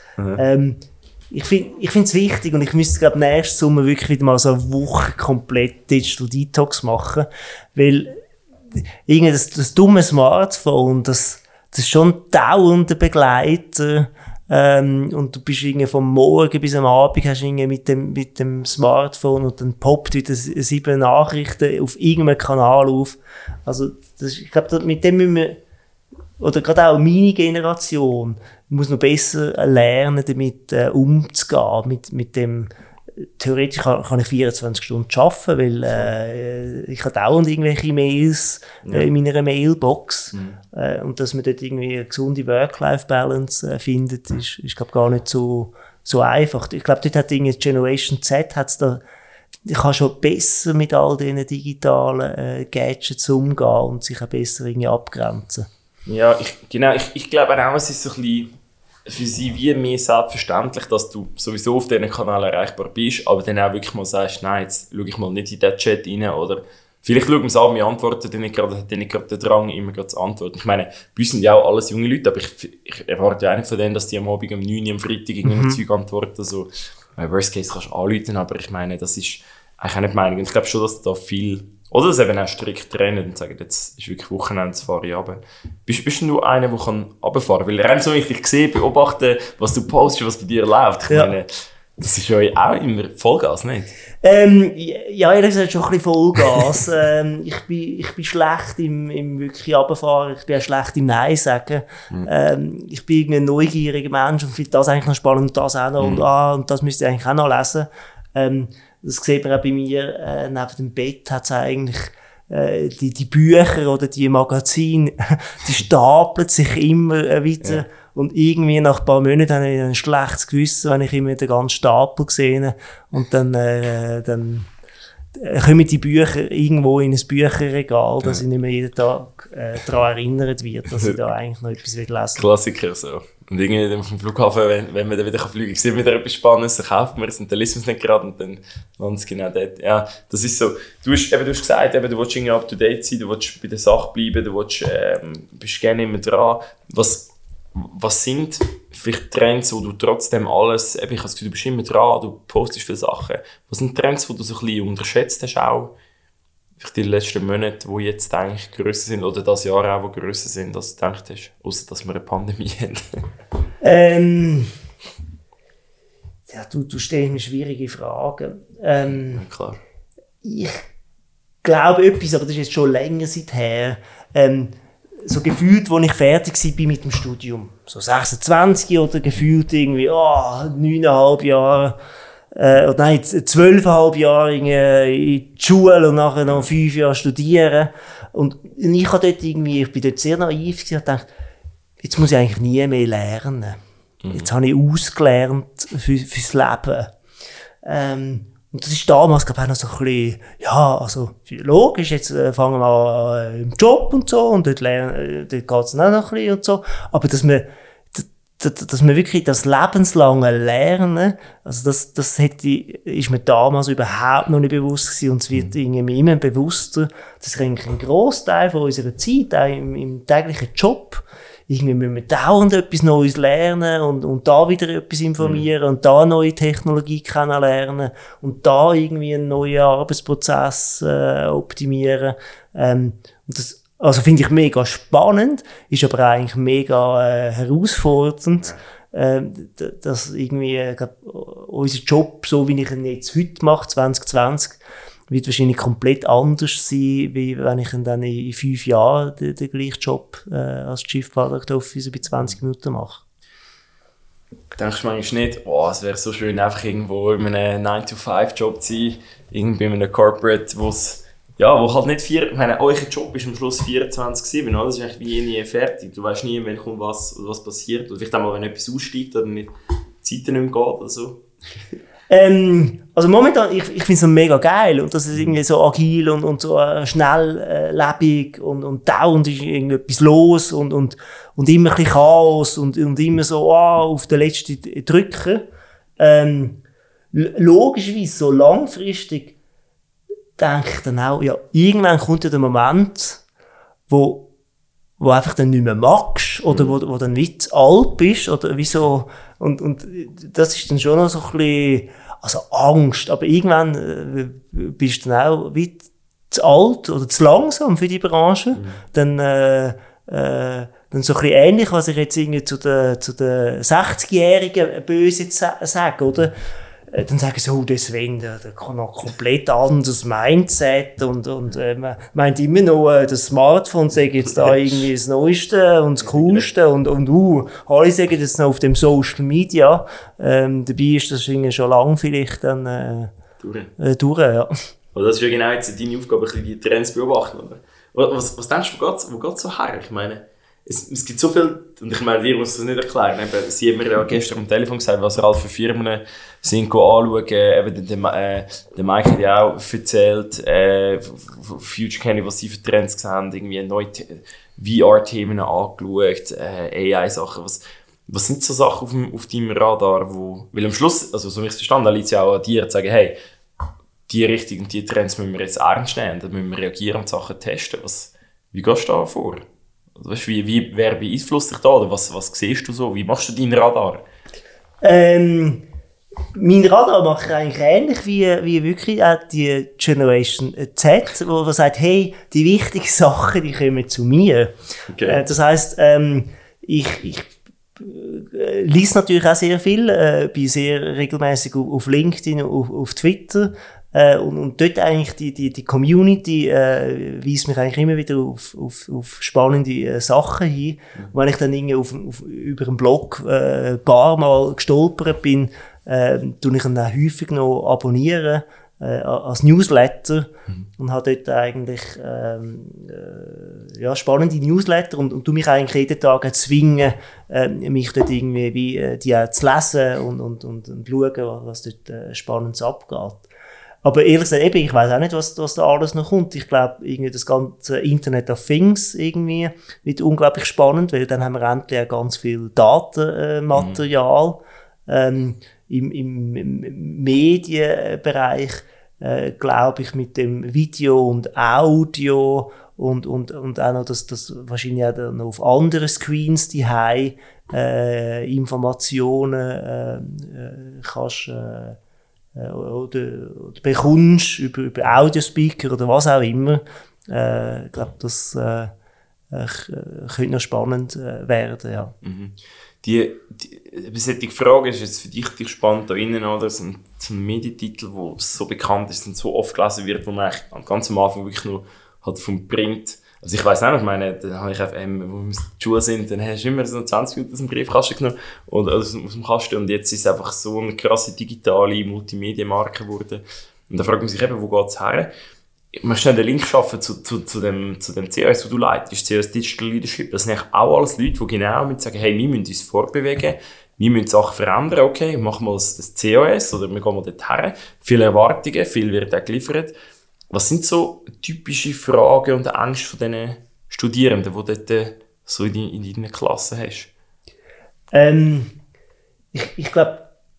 Ich finde es wichtig und ich müsste glaube nächsten Sommer wirklich wieder mal so eine Woche komplett Digital Detox machen, weil irgendwie das dumme Smartphone, das ist schon dauernder Begleiter, und du bist irgendwie vom Morgen bis am Abend hast irgendwie mit dem Smartphone und dann poppt wieder 7 Nachrichten auf irgendeinem Kanal auf. Also ich glaube, mit dem müssen wir, oder gerade auch meine Generation, muss noch besser lernen, damit umzugehen, mit dem. Theoretisch kann ich 24 Stunden arbeiten, weil ich habe dauernd irgendwelche Mails in meiner Mailbox. Und dass man dort irgendwie eine gesunde Work-Life-Balance findet, ist glaube gar nicht so einfach. Ich glaube, dort hat irgendwie Generation Z ich kann schon besser mit all diesen digitalen Gadgets umgehen und sich auch besser irgendwie abgrenzen. Ja, ich glaube auch, es ist so ein bisschen für sie wie mehr selbstverständlich, dass du sowieso auf diesen Kanälen erreichbar bist, aber dann auch wirklich mal sagst, nein, jetzt schaue ich mal nicht in den Chat rein, oder vielleicht schauen wir es an, wir antworten dann nicht gerade, hat dann nicht gerade den Drang, immer gerade zu antworten. Ich meine, bei uns sind ja auch alles junge Leute, aber ich erwarte ja auch nicht von denen, dass die am Abend um 9 Uhr am Freitag irgendein Zeug antworten, so, worst case kannst du anrufen, aber ich meine, das ist eigentlich auch nicht Meinung. Und ich glaube schon, dass da viel, oder das eben auch strikt trennen und sagen, jetzt ist wirklich Wochenende, jetzt fahre ich runter. Bist du einer, der runterfahren kann? Weil rein so, wie ich dich sehe, beobachte, was du postest, was bei dir läuft. Ich meine, das ist ja auch immer Vollgas, nicht? Ja, ehrlich gesagt schon ein bisschen Vollgas. Ich bin schlecht im wirklich runterfahren, ich bin auch schlecht im Nein sagen. Ich bin irgendwie ein neugieriger Mensch und finde das eigentlich noch spannend und das auch noch und das müsste ich eigentlich auch noch lesen. Das sieht man auch bei mir, neben dem Bett hat es eigentlich die Bücher oder die Magazine, die stapeln sich immer wieder. Ja. Und irgendwie nach ein paar Monaten habe ich ein schlechtes Gewissen, wenn ich immer den ganzen Stapel sehe. Und dann kommen die Bücher irgendwo in ein Bücherregal, dass ich nicht mehr jeden Tag daran erinnert wird, dass ich da eigentlich noch etwas lesen will. Klassiker so. Und irgendwie auf dem Flughafen, wenn man dann wieder fliegen kann, sieht wieder etwas Spannendes, dann kauft man es und dann liest man es nicht gerade und dann landet es genau dort. Ja, das ist so. Du hast gesagt, du willst irgendwie up to date sein, du willst bei der Sache bleiben, du willst, bist gerne immer dran. Was sind vielleicht Trends, wo du trotzdem alles, ich habe das Gefühl, du bist immer dran, du postest viele Sachen. Was sind Trends, die du so ein bisschen unterschätzt hast auch? Vielleicht die letzten Monate, die jetzt eigentlich grösser sind, oder das Jahr auch, die grösser sind, als du gedacht hast, außer dass wir eine Pandemie haben? Ja, du stellst mir schwierige Fragen. Ja, klar. Ich glaube etwas, aber das ist jetzt schon länger seither, so gefühlt, als ich fertig war mit dem Studium, so 26 oder gefühlt irgendwie 9,5 Jahre, oder nein, 12,5 Jahre in die Schule und nachher noch 5 Jahre studieren. Und ich bin dort sehr naiv gewesen und dachte, jetzt muss ich eigentlich nie mehr lernen. Jetzt habe ich ausgelernt fürs Leben. Und das ist damals, glaube ich, auch noch so ein bisschen, ja, also, logisch, jetzt fangen wir an im Job und so, und dort geht es dann auch noch ein bisschen und so. Aber dass man wirklich das lebenslange Lernen, also ist mir damals überhaupt noch nicht bewusst gewesen, und es wird irgendwie immer bewusster, dass eigentlich ein Grossteil von unserer Zeit, auch im täglichen Job, irgendwie müssen wir dauernd etwas Neues lernen und da wieder etwas informieren und da neue Technologie kennenlernen und da irgendwie einen neuen Arbeitsprozess optimieren. Und das, also finde ich mega spannend, ist aber eigentlich mega herausfordernd, dass irgendwie unser Job, so wie ich ihn jetzt heute mache, 2020, wird wahrscheinlich komplett anders sein, wie wenn ich dann in 5 Jahren den gleichen Job als Chief Product Officer bei 20 Minuten mache. denkst du manchmal nicht, es wäre so schön, einfach irgendwo in einem 9-to-5-Job zu sein, irgendwie in einem Corporate, wo halt nicht ich meine, euer Job ist am Schluss 24/7, oder? Das ist eigentlich wie nie fertig. Du weißt nie, wann kommt was passiert. Oder vielleicht auch mal, wenn etwas aussteigt oder nicht, die Zeit nicht mehr geht oder so. Also momentan, ich finde es mega geil und das ist irgendwie so agil und so schnelllebig und dauernd ist irgendetwas los und immer ein bisschen Chaos und immer so auf den letzten Drücker. Logischerweise, so langfristig denke ich dann auch, ja, irgendwann kommt ja der Moment, wo einfach dann nicht mehr magst oder wo dann wie zu alt bist oder wie so und das ist dann schon noch so ein bisschen, also Angst, aber irgendwann bist du dann auch wie zu alt oder zu langsam für die Branche, dann so ein bisschen ähnlich, was ich jetzt irgendwie zu den 60-Jährigen böse sage, oder? Dann sagen sie, der Sven, der kann noch komplett anderes Mindset und meint immer noch, das Smartphone sei jetzt da irgendwie das Neueste und das Coolste und alle sagen jetzt noch auf dem Social Media. Dabei ist das irgendwie schon lange vielleicht dann durch, ja. Also das ist ja genau jetzt deine Aufgabe, ein bisschen die Trends beobachten, oder? Was denkst du, wo geht's so her? Ich meine, es gibt so viel, und ich meine, dir muss das nicht erklären. Sie haben mir ja gestern am Telefon gesagt, was alle für Firmen sind anschauen. Eben, der Mike hat ja auch erzählt, Future Candy, was sie für Trends sehen, irgendwie neue VR-Themen angeschaut, AI-Sachen. Was sind so Sachen auf deinem Radar, weil am Schluss, also so wie ich es verstanden habe, liegt es ja auch an dir, zu sagen, hey, die Richtung und die Trends müssen wir jetzt ernst nehmen, dann müssen wir reagieren und Sachen testen. Wie gehst du da vor? Weißt, wer beeinflusst dich da? Oder was siehst du so? Wie machst du deinen Radar? Mein Radar mache ich eigentlich ähnlich wie wirklich auch die Generation Z, wo sagt, hey, die wichtigen Sachen, die kommen zu mir. Okay. Das heisst, ich lese natürlich auch sehr viel, bin sehr regelmäßig auf LinkedIn, auf Twitter. Und dort eigentlich die Community weist mich eigentlich immer wieder auf spannende Sachen hin. Und wenn ich dann irgendwie über einen Blog paar Mal gestolpert bin, tue ich ihn dann häufig noch abonnieren als Newsletter und habe dort eigentlich spannende Newsletter und tue mich eigentlich jeden Tag zwingen, mich dort irgendwie die zu lesen und schauen, was dort Spannendes abgeht. Aber ehrlich gesagt, ich weiss auch nicht, was da alles noch kommt. Ich glaube, irgendwie das ganze Internet of Things irgendwie wird unglaublich spannend, weil dann haben wir endlich auch ganz viel Datenmaterial. Im Medienbereich, glaube ich, mit dem Video und Audio und auch noch, dass wahrscheinlich auch noch auf anderen Screens die Informationen kannst oder bekommst über Audiospeaker oder was auch immer. Ich glaube, das könnte noch spannend werden, ja. Die Frage ist jetzt für dich spannend da innen, oder? So ein Medientitel, der so bekannt ist und so oft gelesen wird, wo man eigentlich ganz am Anfang wirklich nur halt vom Print. Also ich weiss auch noch, ich meine, dann habe ich einfach, wo wir in der Schule sind, dann hast du immer so 20 Minuten aus dem Briefkasten genommen, oder aus dem Kasten, und jetzt ist es einfach so eine krasse digitale Multimedia-Marke geworden. Und da fragt man sich eben, wo geht's her? Ich möchte den Link schaffen zu dem COS, wo du leitest, COS Digital Leadership. Das sind eigentlich auch alles Leute, die genau mit sagen, hey, wir müssen uns vorbewegen, wir müssen Sachen verändern, okay, machen wir das COS, oder wir gehen mal dort her. Viele Erwartungen, viel wird auch geliefert. Was sind so typische Fragen und Ängste von diesen Studierenden, die du dort so in deinen Klassen hast? Ich glaube,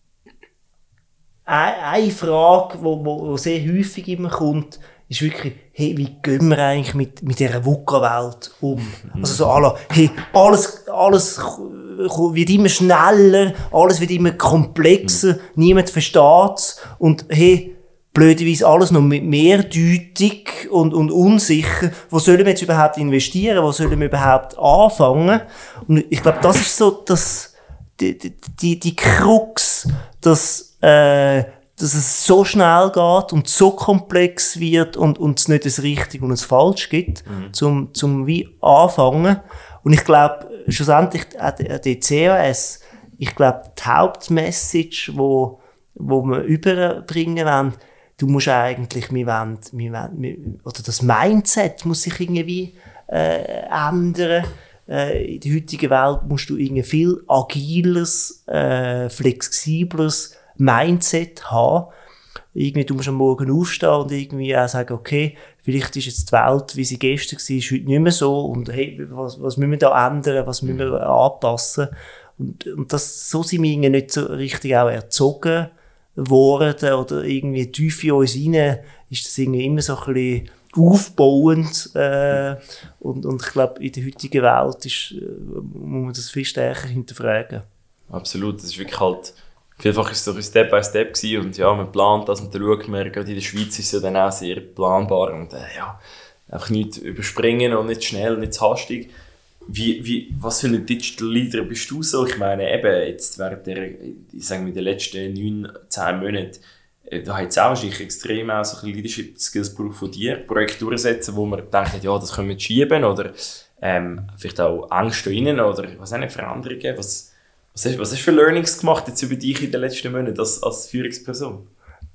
eine Frage, die sehr häufig immer kommt, ist wirklich, hey, wie gehen wir eigentlich mit dieser VUCA-Welt um? Also so alla, hey, alles wird immer schneller, alles wird immer komplexer, niemand versteht es und hey, blöderweise alles noch mehrdeutig und unsicher. Wo sollen wir jetzt überhaupt investieren? Wo sollen wir überhaupt anfangen? Und ich glaube, das ist so die Krux, dass es so schnell geht und so komplex wird und es nicht das Richtige und das Falsch gibt, zum wie anfangen. Und ich glaube, schlussendlich, der COS ich glaube, die Hauptmessage, wo wir überbringen wollen, du musst eigentlich, oder das Mindset muss sich irgendwie ändern. In der heutigen Welt musst du irgendwie viel agiles, flexibleres Mindset haben. Irgendwie, du musst am Morgen aufstehen und irgendwie auch sagen, okay, vielleicht ist jetzt die Welt, wie sie gestern war, ist heute nicht mehr so. Und hey, was müssen wir da ändern, was müssen wir anpassen? Und so sind wir irgendwie nicht so richtig auch erzogen worden oder irgendwie tief in uns rein ist das irgendwie immer so ein bisschen aufbauend. Und ich glaube, in der heutigen Welt muss man das viel stärker hinterfragen. Absolut, das ist wirklich halt, vielfach ist es so ein Step by Step gewesen und ja, man plant das und dann schaut man, gerade in der Schweiz ist es ja dann auch sehr planbar und ja, einfach nicht überspringen und nicht schnell, nicht zu hastig. Was für ein Digital Leader bist du so? Ich meine, eben jetzt während den letzten 9-10 Monaten, da hat es auch wahrscheinlich extrem auch so ein Leadership Skills von dir, Projekte durchsetzen, wo man denkt, ja, das können wir schieben oder vielleicht auch Angst da rein oder was auch nicht, Veränderungen. Was hast du für Learnings gemacht jetzt über dich in den letzten Monaten als Führungsperson?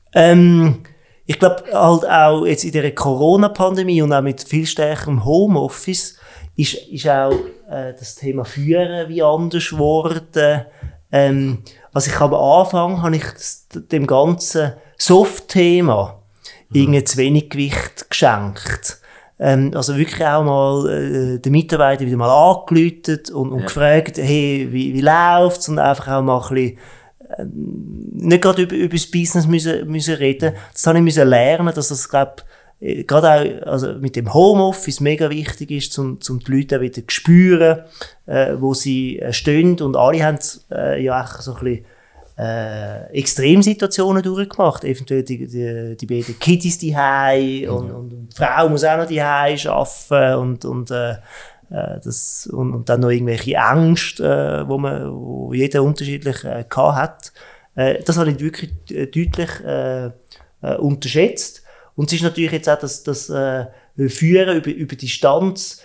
Ich glaube halt auch jetzt in der Corona-Pandemie und auch mit viel stärkerem Homeoffice ist auch das Thema Führen wie anders geworden. Also ich am Anfang habe ich dem ganzen Soft-Thema irgendwie zu wenig Gewicht geschenkt. Also wirklich auch mal den Mitarbeiter wieder mal angerufen und gefragt, hey, wie läuft's? Und einfach auch mal ein bisschen nicht gerade über das Business müssen reden. Das habe ich lernen, dass das, glaube gerade auch also mit dem Homeoffice mega wichtig ist, um die Leute auch wieder zu spüren, wo sie stehen. Und alle haben ja auch so ein bisschen Extremsituationen durchgemacht. Eventuell die beiden Kiddies die und die Frau muss auch noch die arbeiten und dann noch irgendwelche Ängste, wo jeder unterschiedlich hat. Das habe ich wirklich deutlich unterschätzt. Und es ist natürlich jetzt auch das Führen über Distanz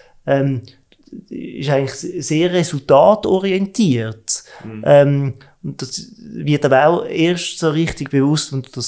ist eigentlich sehr resultatorientiert. Und das wird aber auch erst so richtig bewusst, wenn du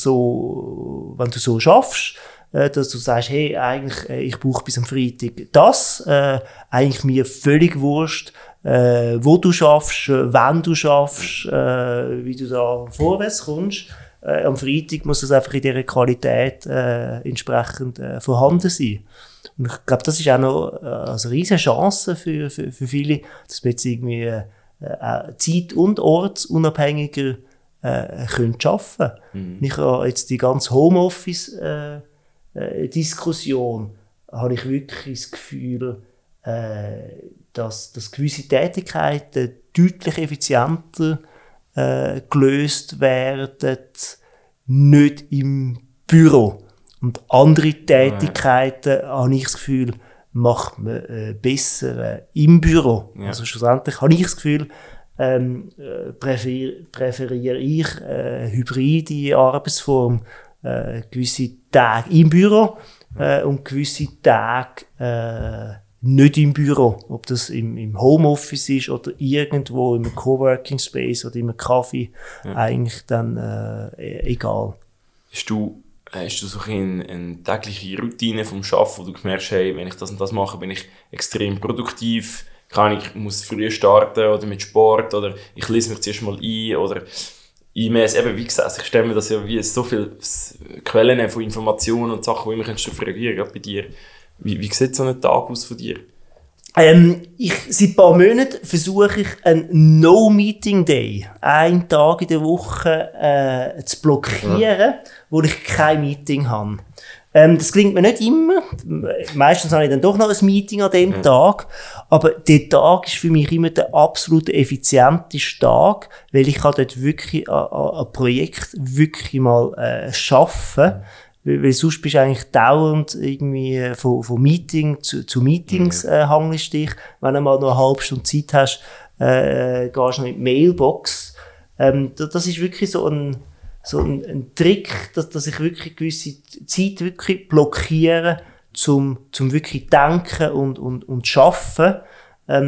so schaffst, dass du sagst, hey, eigentlich, ich brauche bis am Freitag das, eigentlich mir völlig wurscht, wo du schaffst, wann du schaffst, wie du da vorwärts kommst. Am Freitag muss das einfach in dieser Qualität entsprechend vorhanden sein. Und ich glaube, das ist auch noch eine riesige Chance für viele, dass wir jetzt irgendwie zeit- und ortsunabhängiger können arbeiten können. Ich habe jetzt die ganze Homeoffice-Diskussion habe ich wirklich das Gefühl, dass gewisse Tätigkeiten deutlich effizienter gelöst werden, nicht im Büro. Und andere Tätigkeiten, habe ich das Gefühl, macht man besser im Büro. Ja. Also schlussendlich habe ich das Gefühl, präferiere ich hybride Arbeitsform, gewisse Tage im Büro und gewisse Tage nicht im Büro. Ob das im Homeoffice ist oder irgendwo im Coworking Space oder im Kaffee, eigentlich dann egal. Hast du so eine tägliche Routine vom Arbeiten, wo du merkst, hey, wenn ich das und das mache, bin ich extrem produktiv, ich muss früh starten oder mit Sport oder ich lese mich zuerst mal ein oder E-Mails, eben wie gesagt, ich stelle mir das ja wie so viele Quellen von Informationen und Sachen, wo immer kannst du reagieren, gerade bei dir. Wie sieht so ein Tag aus von dir? Seit ein paar Monaten versuche ich einen No-Meeting-Day, einen Tag in der Woche zu blockieren, wo ich kein Meeting habe. Das gelingt mir nicht immer. Meistens habe ich dann doch noch ein Meeting an dem Tag. Aber der Tag ist für mich immer der absolut effizienteste Tag, weil ich kann dort wirklich an Projekt wirklich mal arbeiten. Weil sonst bist du eigentlich dauernd irgendwie von Meeting zu Meetings hangelst dich. Wenn du mal noch eine halbe Stunde Zeit hast, gehst du noch in die Mailbox. Das ist wirklich so ein Trick, dass ich wirklich gewisse Zeit wirklich blockiere, zum wirklich denken und arbeiten. Und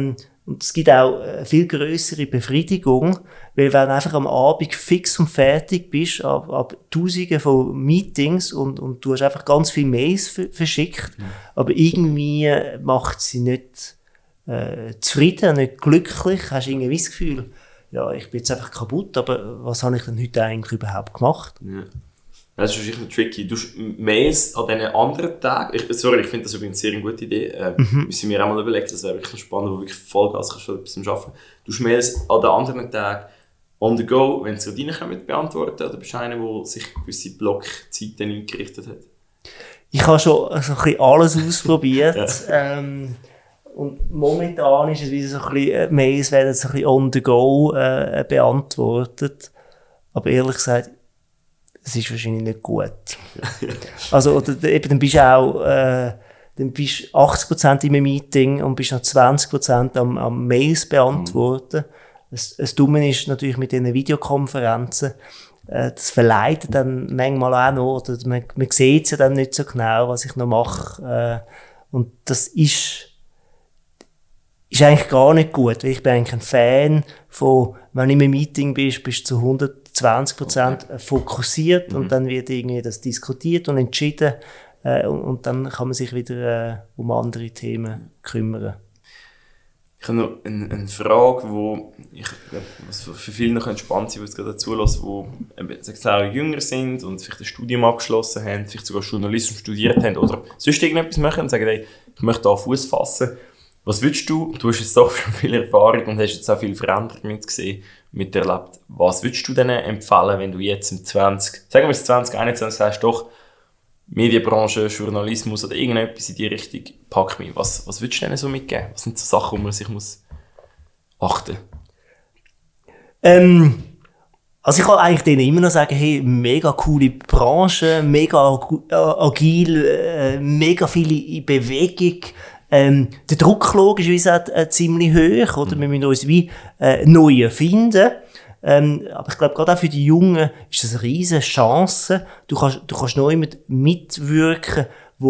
Und es gibt auch viel grössere Befriedigung, weil wenn du einfach am Abend fix und fertig bist, ab Tausenden von Meetings und du hast einfach ganz viele Mails verschickt, aber irgendwie macht sie nicht zufrieden, nicht glücklich, hast irgendwie das Gefühl, ja, ich bin jetzt einfach kaputt, aber was habe ich denn heute eigentlich überhaupt gemacht? Ja. Das ist wahrscheinlich noch tricky. Du hast Mails an diesen anderen Tagen. Ich finde das übrigens eine sehr gute Idee. Müssen wir auch mal überlegen, das wäre wirklich spannend, wo du wirklich Vollgas kannst etwas arbeiten. Du hast Mails an den anderen Tagen on the go, wenn sie reinkommen, beantworten, oder bist du einer, der sich gewisse Blockzeiten eingerichtet hat? Ich habe schon so ein bisschen alles ausprobiert. Und momentan ist es wieder so ein bisschen, Mails werden so ein bisschen on the go beantwortet. Aber ehrlich gesagt, es ist wahrscheinlich nicht gut. Also, oder eben, dann bist du auch, dann bist 80% in einem Meeting und bist noch 20% am Mails beantworten. Das Dumme ist natürlich mit diesen Videokonferenzen, das verleitet dann manchmal auch noch, oder man sieht es ja dann nicht so genau, was ich noch mache. Und das ist eigentlich gar nicht gut, weil ich bin eigentlich ein Fan von, wenn du in einem Meeting bist du zu 120% fokussiert und dann wird irgendwie das diskutiert und entschieden und dann kann man sich wieder um andere Themen kümmern. Ich habe noch eine Frage, was für viele noch spannend sein, die es gerade zulassen, die auch jünger sind und vielleicht ein Studium abgeschlossen haben, vielleicht sogar Journalismus studiert haben oder sonst irgendetwas machen und sagen, hey, ich möchte da Fuß fassen. Was würdest du hast jetzt doch schon viel Erfahrung und hast jetzt auch viel Veränderung miterlebt. Was würdest du denen empfehlen, wenn du jetzt im 2021 sagst, doch, Medienbranche, Journalismus oder irgendetwas in die Richtung, pack mich. Was würdest du denen so mitgeben? Was sind so Sachen, wo man sich muss achten muss? Also ich kann eigentlich denen immer noch sagen, hey, mega coole Branche, mega agil, mega viele in Bewegung. Der Druck logischerweise auch ziemlich hoch, oder? Wir müssen uns wie neu erfinden. Aber ich glaube, gerade auch für die Jungen ist das eine riesige Chance. Du kannst neu mitwirken,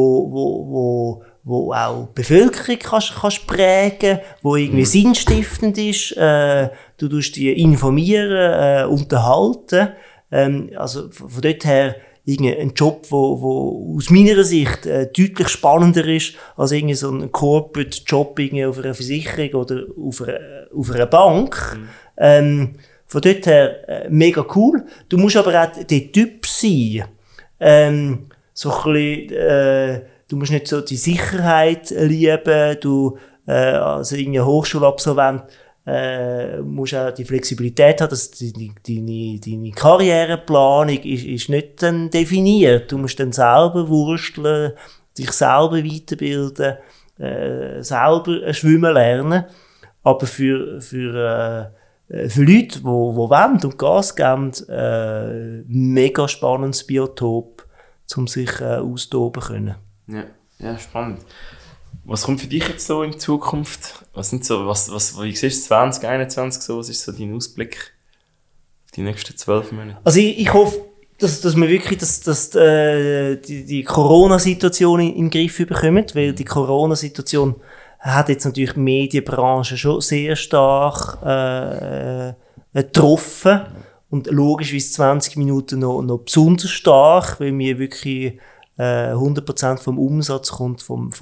wo auch die Bevölkerung kannst prägen, wo irgendwie sinnstiftend ist. Du tust dich informieren, unterhalten. Also von dort her ein Job, wo aus meiner Sicht deutlich spannender ist als irgendwie so ein Corporate-Job auf einer Versicherung oder auf einer Bank. Von dort her mega cool. Du musst aber auch der Typ sein. So ein bisschen, du musst nicht so die Sicherheit lieben. Also irgendein Hochschulabsolvent musst auch die Flexibilität haben, dass deine Karriereplanung ist nicht dann definiert. Du musst dann selber wursteln, dich selber weiterbilden, selber schwimmen lernen. Aber für Leute, die wollen und Gas geben, mega spannendes Biotop, um sich austoben können. Ja, spannend. Was kommt für dich jetzt so in Zukunft? Was sind so, wie siehst du 2021 so? Was ist so dein Ausblick auf die nächsten 12 Monate? Also ich hoffe, dass wir wirklich die Corona-Situation in den Griff bekommen, weil die Corona-Situation hat jetzt natürlich die Medienbranche schon sehr stark getroffen. Und logischerweise 20 Minuten noch besonders stark, weil wir wirklich 100% vom Umsatz kommt von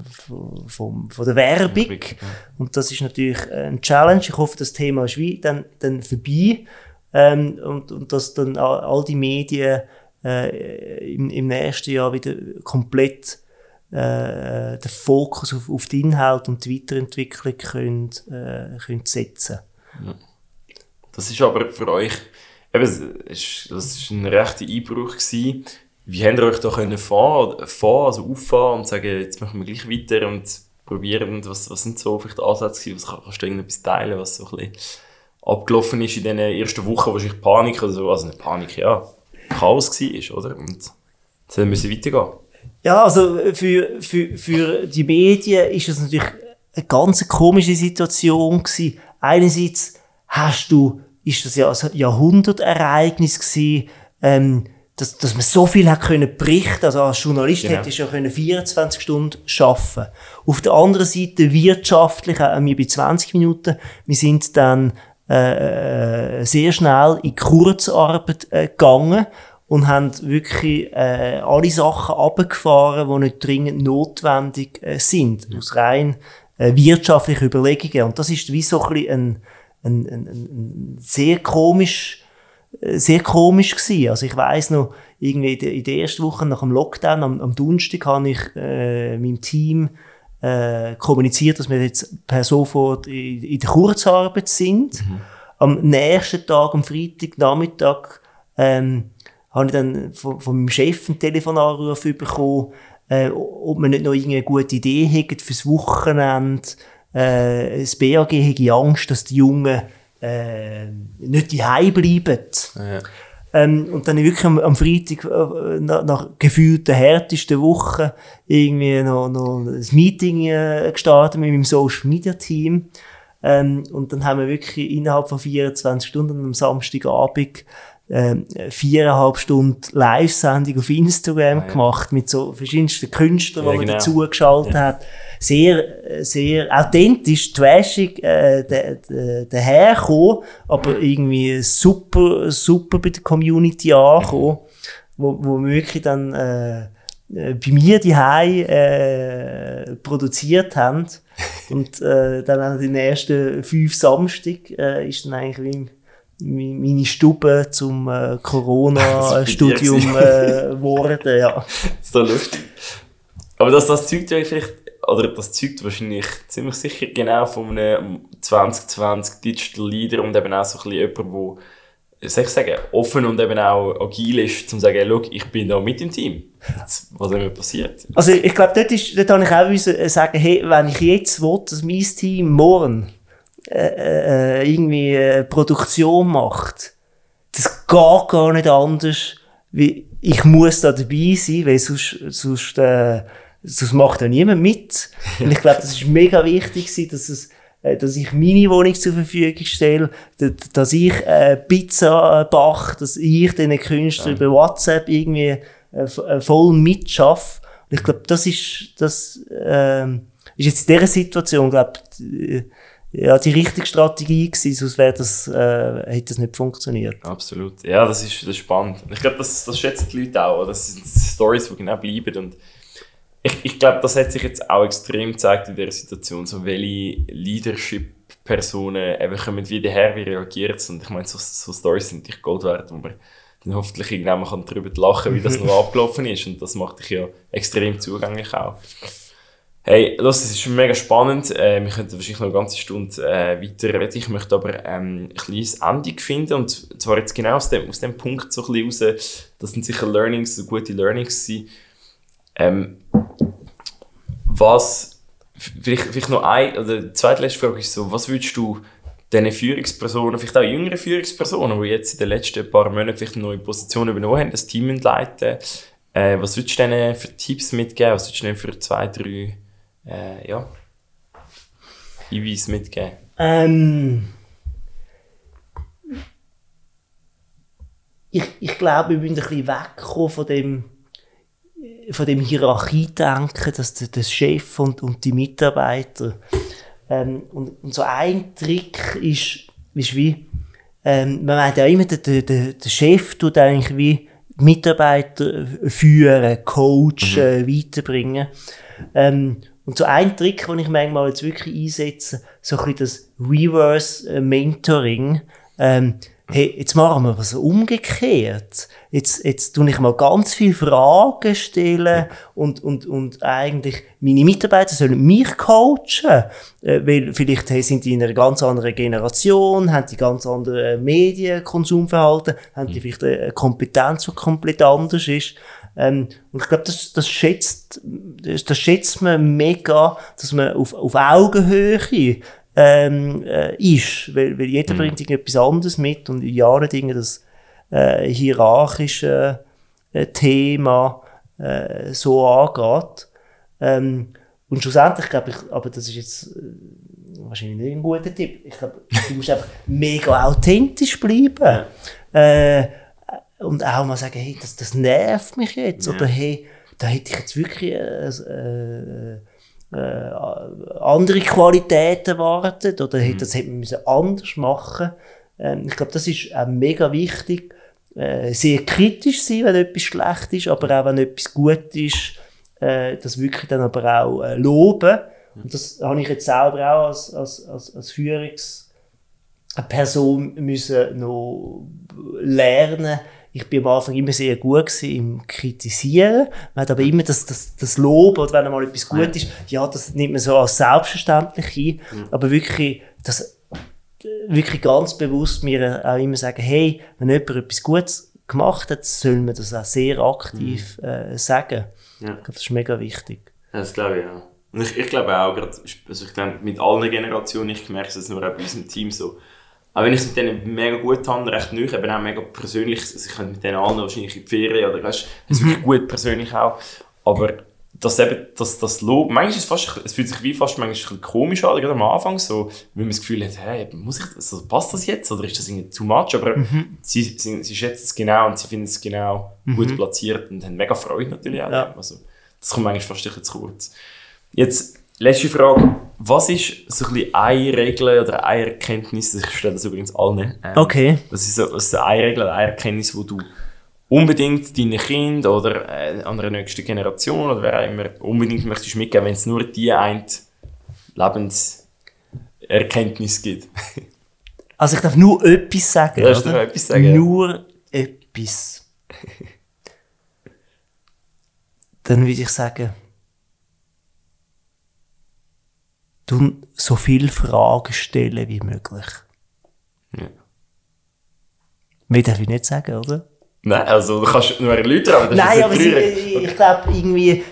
der Werbung. Und das ist natürlich eine Challenge. Ich hoffe, das Thema ist dann vorbei. Und dass dann all die Medien im nächsten Jahr wieder komplett den Fokus auf den Inhalt und die Weiterentwicklung können setzen. Ja. Das ist aber für euch, das ist ein rechter Einbruch gewesen. Wie habt ihr euch da auffahren und sagen, jetzt machen wir gleich weiter und probieren, was sind so vielleicht Ansätze gewesen? Kannst du irgendetwas teilen, was so ein bisschen abgelaufen ist in den ersten Wochen, wahrscheinlich Panik oder so, also nicht Panik, ja, Chaos war, oder? Und dann müssen wir weitergehen. Ja, also für die Medien ist es natürlich eine ganz komische Situation gewesen. Einerseits ist das ja ein Jahrhundertereignis gewesen, dass man so viel hat können berichten. Also als Journalist hättest du ja können 24 Stunden arbeiten. Auf der anderen Seite wirtschaftlich, wir bei 20 Minuten, wir sind dann sehr schnell in Kurzarbeit gegangen und haben wirklich alle Sachen runtergefahren, die nicht dringend notwendig sind, aus rein wirtschaftlichen Überlegungen. Und das ist wie so ein bisschen ein sehr komisch gewesen. Also ich weiss noch, irgendwie in der ersten Woche nach dem Lockdown, am Donnerstag, habe ich meinem Team kommuniziert, dass wir jetzt per sofort in der Kurzarbeit sind. Am nächsten Tag, am Freitagnachmittag, habe ich dann von meinem Chef einen Telefonanruf bekommen, ob wir nicht noch irgendeine gute Idee hätten fürs Wochenende. Das BAG hätte Angst, dass die Jungen nicht daheim bleiben. Ja. Und dann wirklich am Freitag, nach gefühlt der härtesten Woche, irgendwie noch ein Meeting gestartet mit meinem Social Media Team. Und dann haben wir wirklich innerhalb von 24 Stunden am Samstagabend 4,5 Stunden Live-Sendung auf Instagram gemacht, mit so verschiedensten Künstlern, die man dazugeschaltet hat. Sehr, sehr authentisch, trashig daherkommen, aber irgendwie super bei der Community angekommen, wo wir wirklich dann bei mir daheim produziert haben. Und dann an den ersten 5 Samstag ist dann eigentlich meine Stube zum Corona-Studium geworden. Ja. Das ist doch lustig. Aber das zeugt ja vielleicht, oder das zeugt wahrscheinlich ziemlich sicher genau von einem 2020 Digital Leader und eben auch so ein bisschen jemand, der, soll ich sagen, offen und eben auch agil ist, um zu sagen, schau, ich bin da mit im Team. Jetzt, was immer passiert. Also ich glaube, dort habe ich auch müssen sagen, hey, wenn ich jetzt will, dass mein Team morgen irgendwie Produktion macht, das geht gar nicht anders, wie ich muss da dabei sein, weil sonst macht ja niemand mit. Und ich glaube, das ist mega wichtig, dass ich meine Wohnung zur Verfügung stelle, dass ich Pizza backe, dass ich den Künstlern über WhatsApp irgendwie voll mitschaffe. Und ich glaube, das ist jetzt in dieser Situation, glaube die richtige Strategie gewesen, sonst hätte das nicht funktioniert. Absolut. Ja, das ist spannend. Ich glaube, das schätzen die Leute auch. Das sind Storys, die genau bleiben. Und ich glaube, das hat sich jetzt auch extrem gezeigt in dieser Situation, so welche Leadership-Personen eben kommen wieder her, wie reagieren sie. Und ich meine, so Storys sind natürlich Gold wert, wo man dann hoffentlich irgendwann darüber lachen kann, wie das noch abgelaufen ist. Und das macht dich ja extrem zugänglich auch. Hey, los, es ist mega spannend. Wir könnten wahrscheinlich noch eine ganze Stunde weiter reden. Ich möchte aber ein kleines Ende finden. Und zwar jetzt genau aus dem Punkt so ein bisschen raus, das sind sicher Learnings, so gute Learnings sind. Vielleicht noch oder die zweitletzte Frage ist so, was würdest du diesen Führungspersonen, vielleicht auch jüngeren Führungspersonen, die jetzt in den letzten paar Monaten vielleicht eine neue Position übernommen haben, das Team leiten, was würdest du denen für Tipps mitgeben? Was würdest du denen für 2, 3 Hinweise mitgeben? Ich glaube, wir müssen ein bisschen wegkommen von dem Hierarchiedenken, dass der Chef und die Mitarbeiter. Und so ein Trick ist wie, man meint ja immer, der Chef tut eigentlich wie Mitarbeiter führen, coachen, weiterbringen. Und so ein Trick, den ich manchmal jetzt wirklich einsetze, so ein bisschen das Reverse Mentoring. Hey, jetzt machen wir was umgekehrt. Jetzt tue ich mal ganz viele Fragen stellen und eigentlich meine Mitarbeiter sollen mich coachen. Weil vielleicht sind die in einer ganz anderen Generation, haben die ganz andere Medienkonsumverhalten, haben die vielleicht eine Kompetenz, die komplett anders ist. Und ich glaube, das schätzt man mega, dass man auf Augenhöhe ist, weil jeder bringt etwas anderes mit und ja nicht das hierarchische Thema so angeht. Und schlussendlich glaube ich, aber das ist jetzt wahrscheinlich nicht ein guter Tipp, ich glaube, du musst einfach mega authentisch bleiben. und auch mal sagen, hey, das nervt mich jetzt, oder hey, da hätte ich jetzt wirklich andere Qualitäten erwartet, oder hey, das hätte man anders machen müssen. Ich glaube, das ist auch mega wichtig, sehr kritisch sein, wenn etwas schlecht ist, aber auch wenn etwas gut ist, das wirklich dann aber auch loben. Und das habe ich jetzt selber auch als Führungsperson müssen noch lernen. Ich bin am Anfang immer sehr gut gewesen im Kritisieren. Man hat aber immer das Lob, oder wenn einmal etwas gut ist, ja, das nimmt man so als selbstverständlich ein. Aber wirklich ganz bewusst mir auch immer sagen, hey, wenn jemand etwas Gutes gemacht hat, soll man das auch sehr aktiv sagen. Ja. Ich glaube, das ist mega wichtig. Ja, das glaube ich auch. Und ich glaube auch, gerade, also ich glaube, mit allen Generationen, ich merke es nur auch bei unserem Team so, auch wenn ich es mit denen mega gut habe, recht neu, aber auch mega persönlich, also ich könnte mit denen allen wahrscheinlich in die Ferien, oder weißt, es ist wirklich gut persönlich auch, aber das Lob, manchmal ist es fühlt sich wie fast manchmal ein bisschen komisch an, gerade am Anfang, so, wenn man das Gefühl hat, hey, passt das jetzt, oder ist das irgendwie too much, aber sie schätzen es genau und sie finden es genau gut platziert und haben mega Freude natürlich auch. Ja. Also, das kommt manchmal fast ein bisschen zu kurz. Jetzt, letzte Frage. Was ist so ein bisschen eine Regel oder eine Erkenntnis, ich stelle das übrigens allen. Okay. Was ist so eine Regel oder eine Erkenntnis, die du unbedingt deinen Kindern oder einer nächsten Generation oder wer auch immer unbedingt möchtest mitgeben, wenn es nur die eine Lebenserkenntnis gibt? Also ich darf nur etwas sagen. Ja, oder? Etwas sagen, nur etwas. Dann würde ich sagen, du so viele Fragen stellen wie möglich. Ja. Mehr darf ich nicht sagen, oder? Nein, also du kannst nur erläutern, aber das Nein, ist aber ich glaube irgendwie,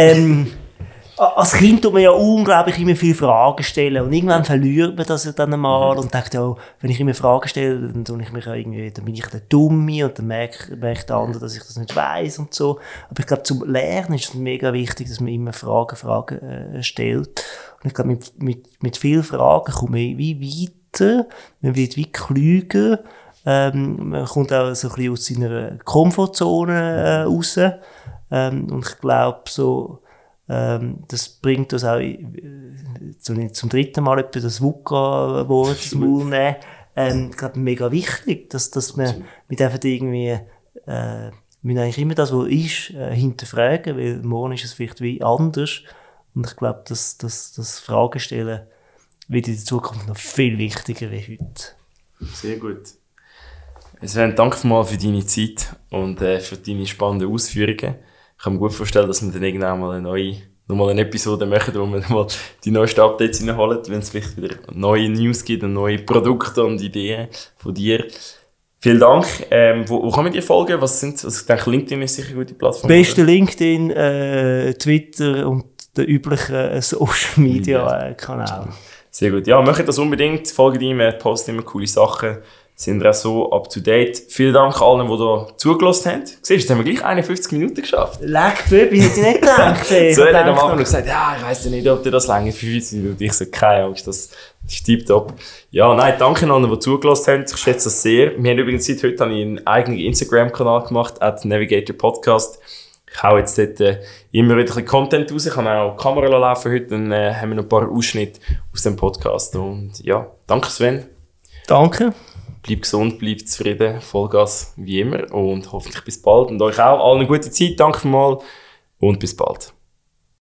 als Kind tut man ja unglaublich immer viele Fragen stellen und irgendwann verliert man das ja dann einmal und denkt, ja, wenn ich immer Fragen stelle, dann bin ich der Dumme und dann merkt der andere, dass ich das nicht weiss und so. Aber ich glaube, zum Lernen ist es mega wichtig, dass man immer Fragen stellt. Und ich glaube, mit vielen Fragen kommt man wie weiter, man wird wie klüger, man kommt auch so ein bisschen aus seiner Komfortzone raus. Und ich glaube, so, das bringt uns auch zum dritten Mal etwa das VUCA-Wort zum Maul nehmen. Ich glaube, mega wichtig, dass man mit einfach irgendwie, wir müssen eigentlich immer das, was ist, hinterfragen, weil morgen ist es vielleicht wie anders. Und ich glaube, dass Fragen stellen wird in der Zukunft noch viel wichtiger wie heute. Sehr gut. Sven, danke mal für deine Zeit und für deine spannenden Ausführungen. Ich kann mir gut vorstellen, dass wir dann irgendwann mal nochmal eine Episode machen, wo wir mal die neuesten Updates reinholen, wenn es vielleicht wieder neue News gibt und neue Produkte und Ideen von dir. Vielen Dank. Wo kann man dir folgen? Also ich denke, LinkedIn ist sicher eine gute Plattform. Beste LinkedIn, Twitter und der üblichen Social Media Kanal. Sehr gut. Ja, macht das unbedingt. Folgt ihm, er postet immer coole Sachen. Sind wir auch so up to date. Vielen Dank allen, die hier zugelassen haben. Siehst du, jetzt haben wir gleich 51 Minuten geschafft. Leck, Böbi, hätte ich nicht gedacht. So, er hat am Anfang noch gesagt, ja, ich weiss ja nicht, ob dir das länger 55 Minuten. Ich so, keine Angst, das ist tipptopp. Ja, nein, danke an allen, die zugelassen haben. Ich schätze das sehr. Wir haben übrigens seit heute einen eigenen Instagram-Kanal gemacht, @navigatorpodcast. Ich hau jetzt dort immer wieder ein bisschen Content raus. Ich kann auch die Kamera laufen heute. Dann haben wir noch ein paar Ausschnitte aus dem Podcast. Und ja, danke Sven. Danke. Bleib gesund, bleib zufrieden, Vollgas wie immer und hoffentlich bis bald. Und euch auch allen eine gute Zeit, danke mal und bis bald.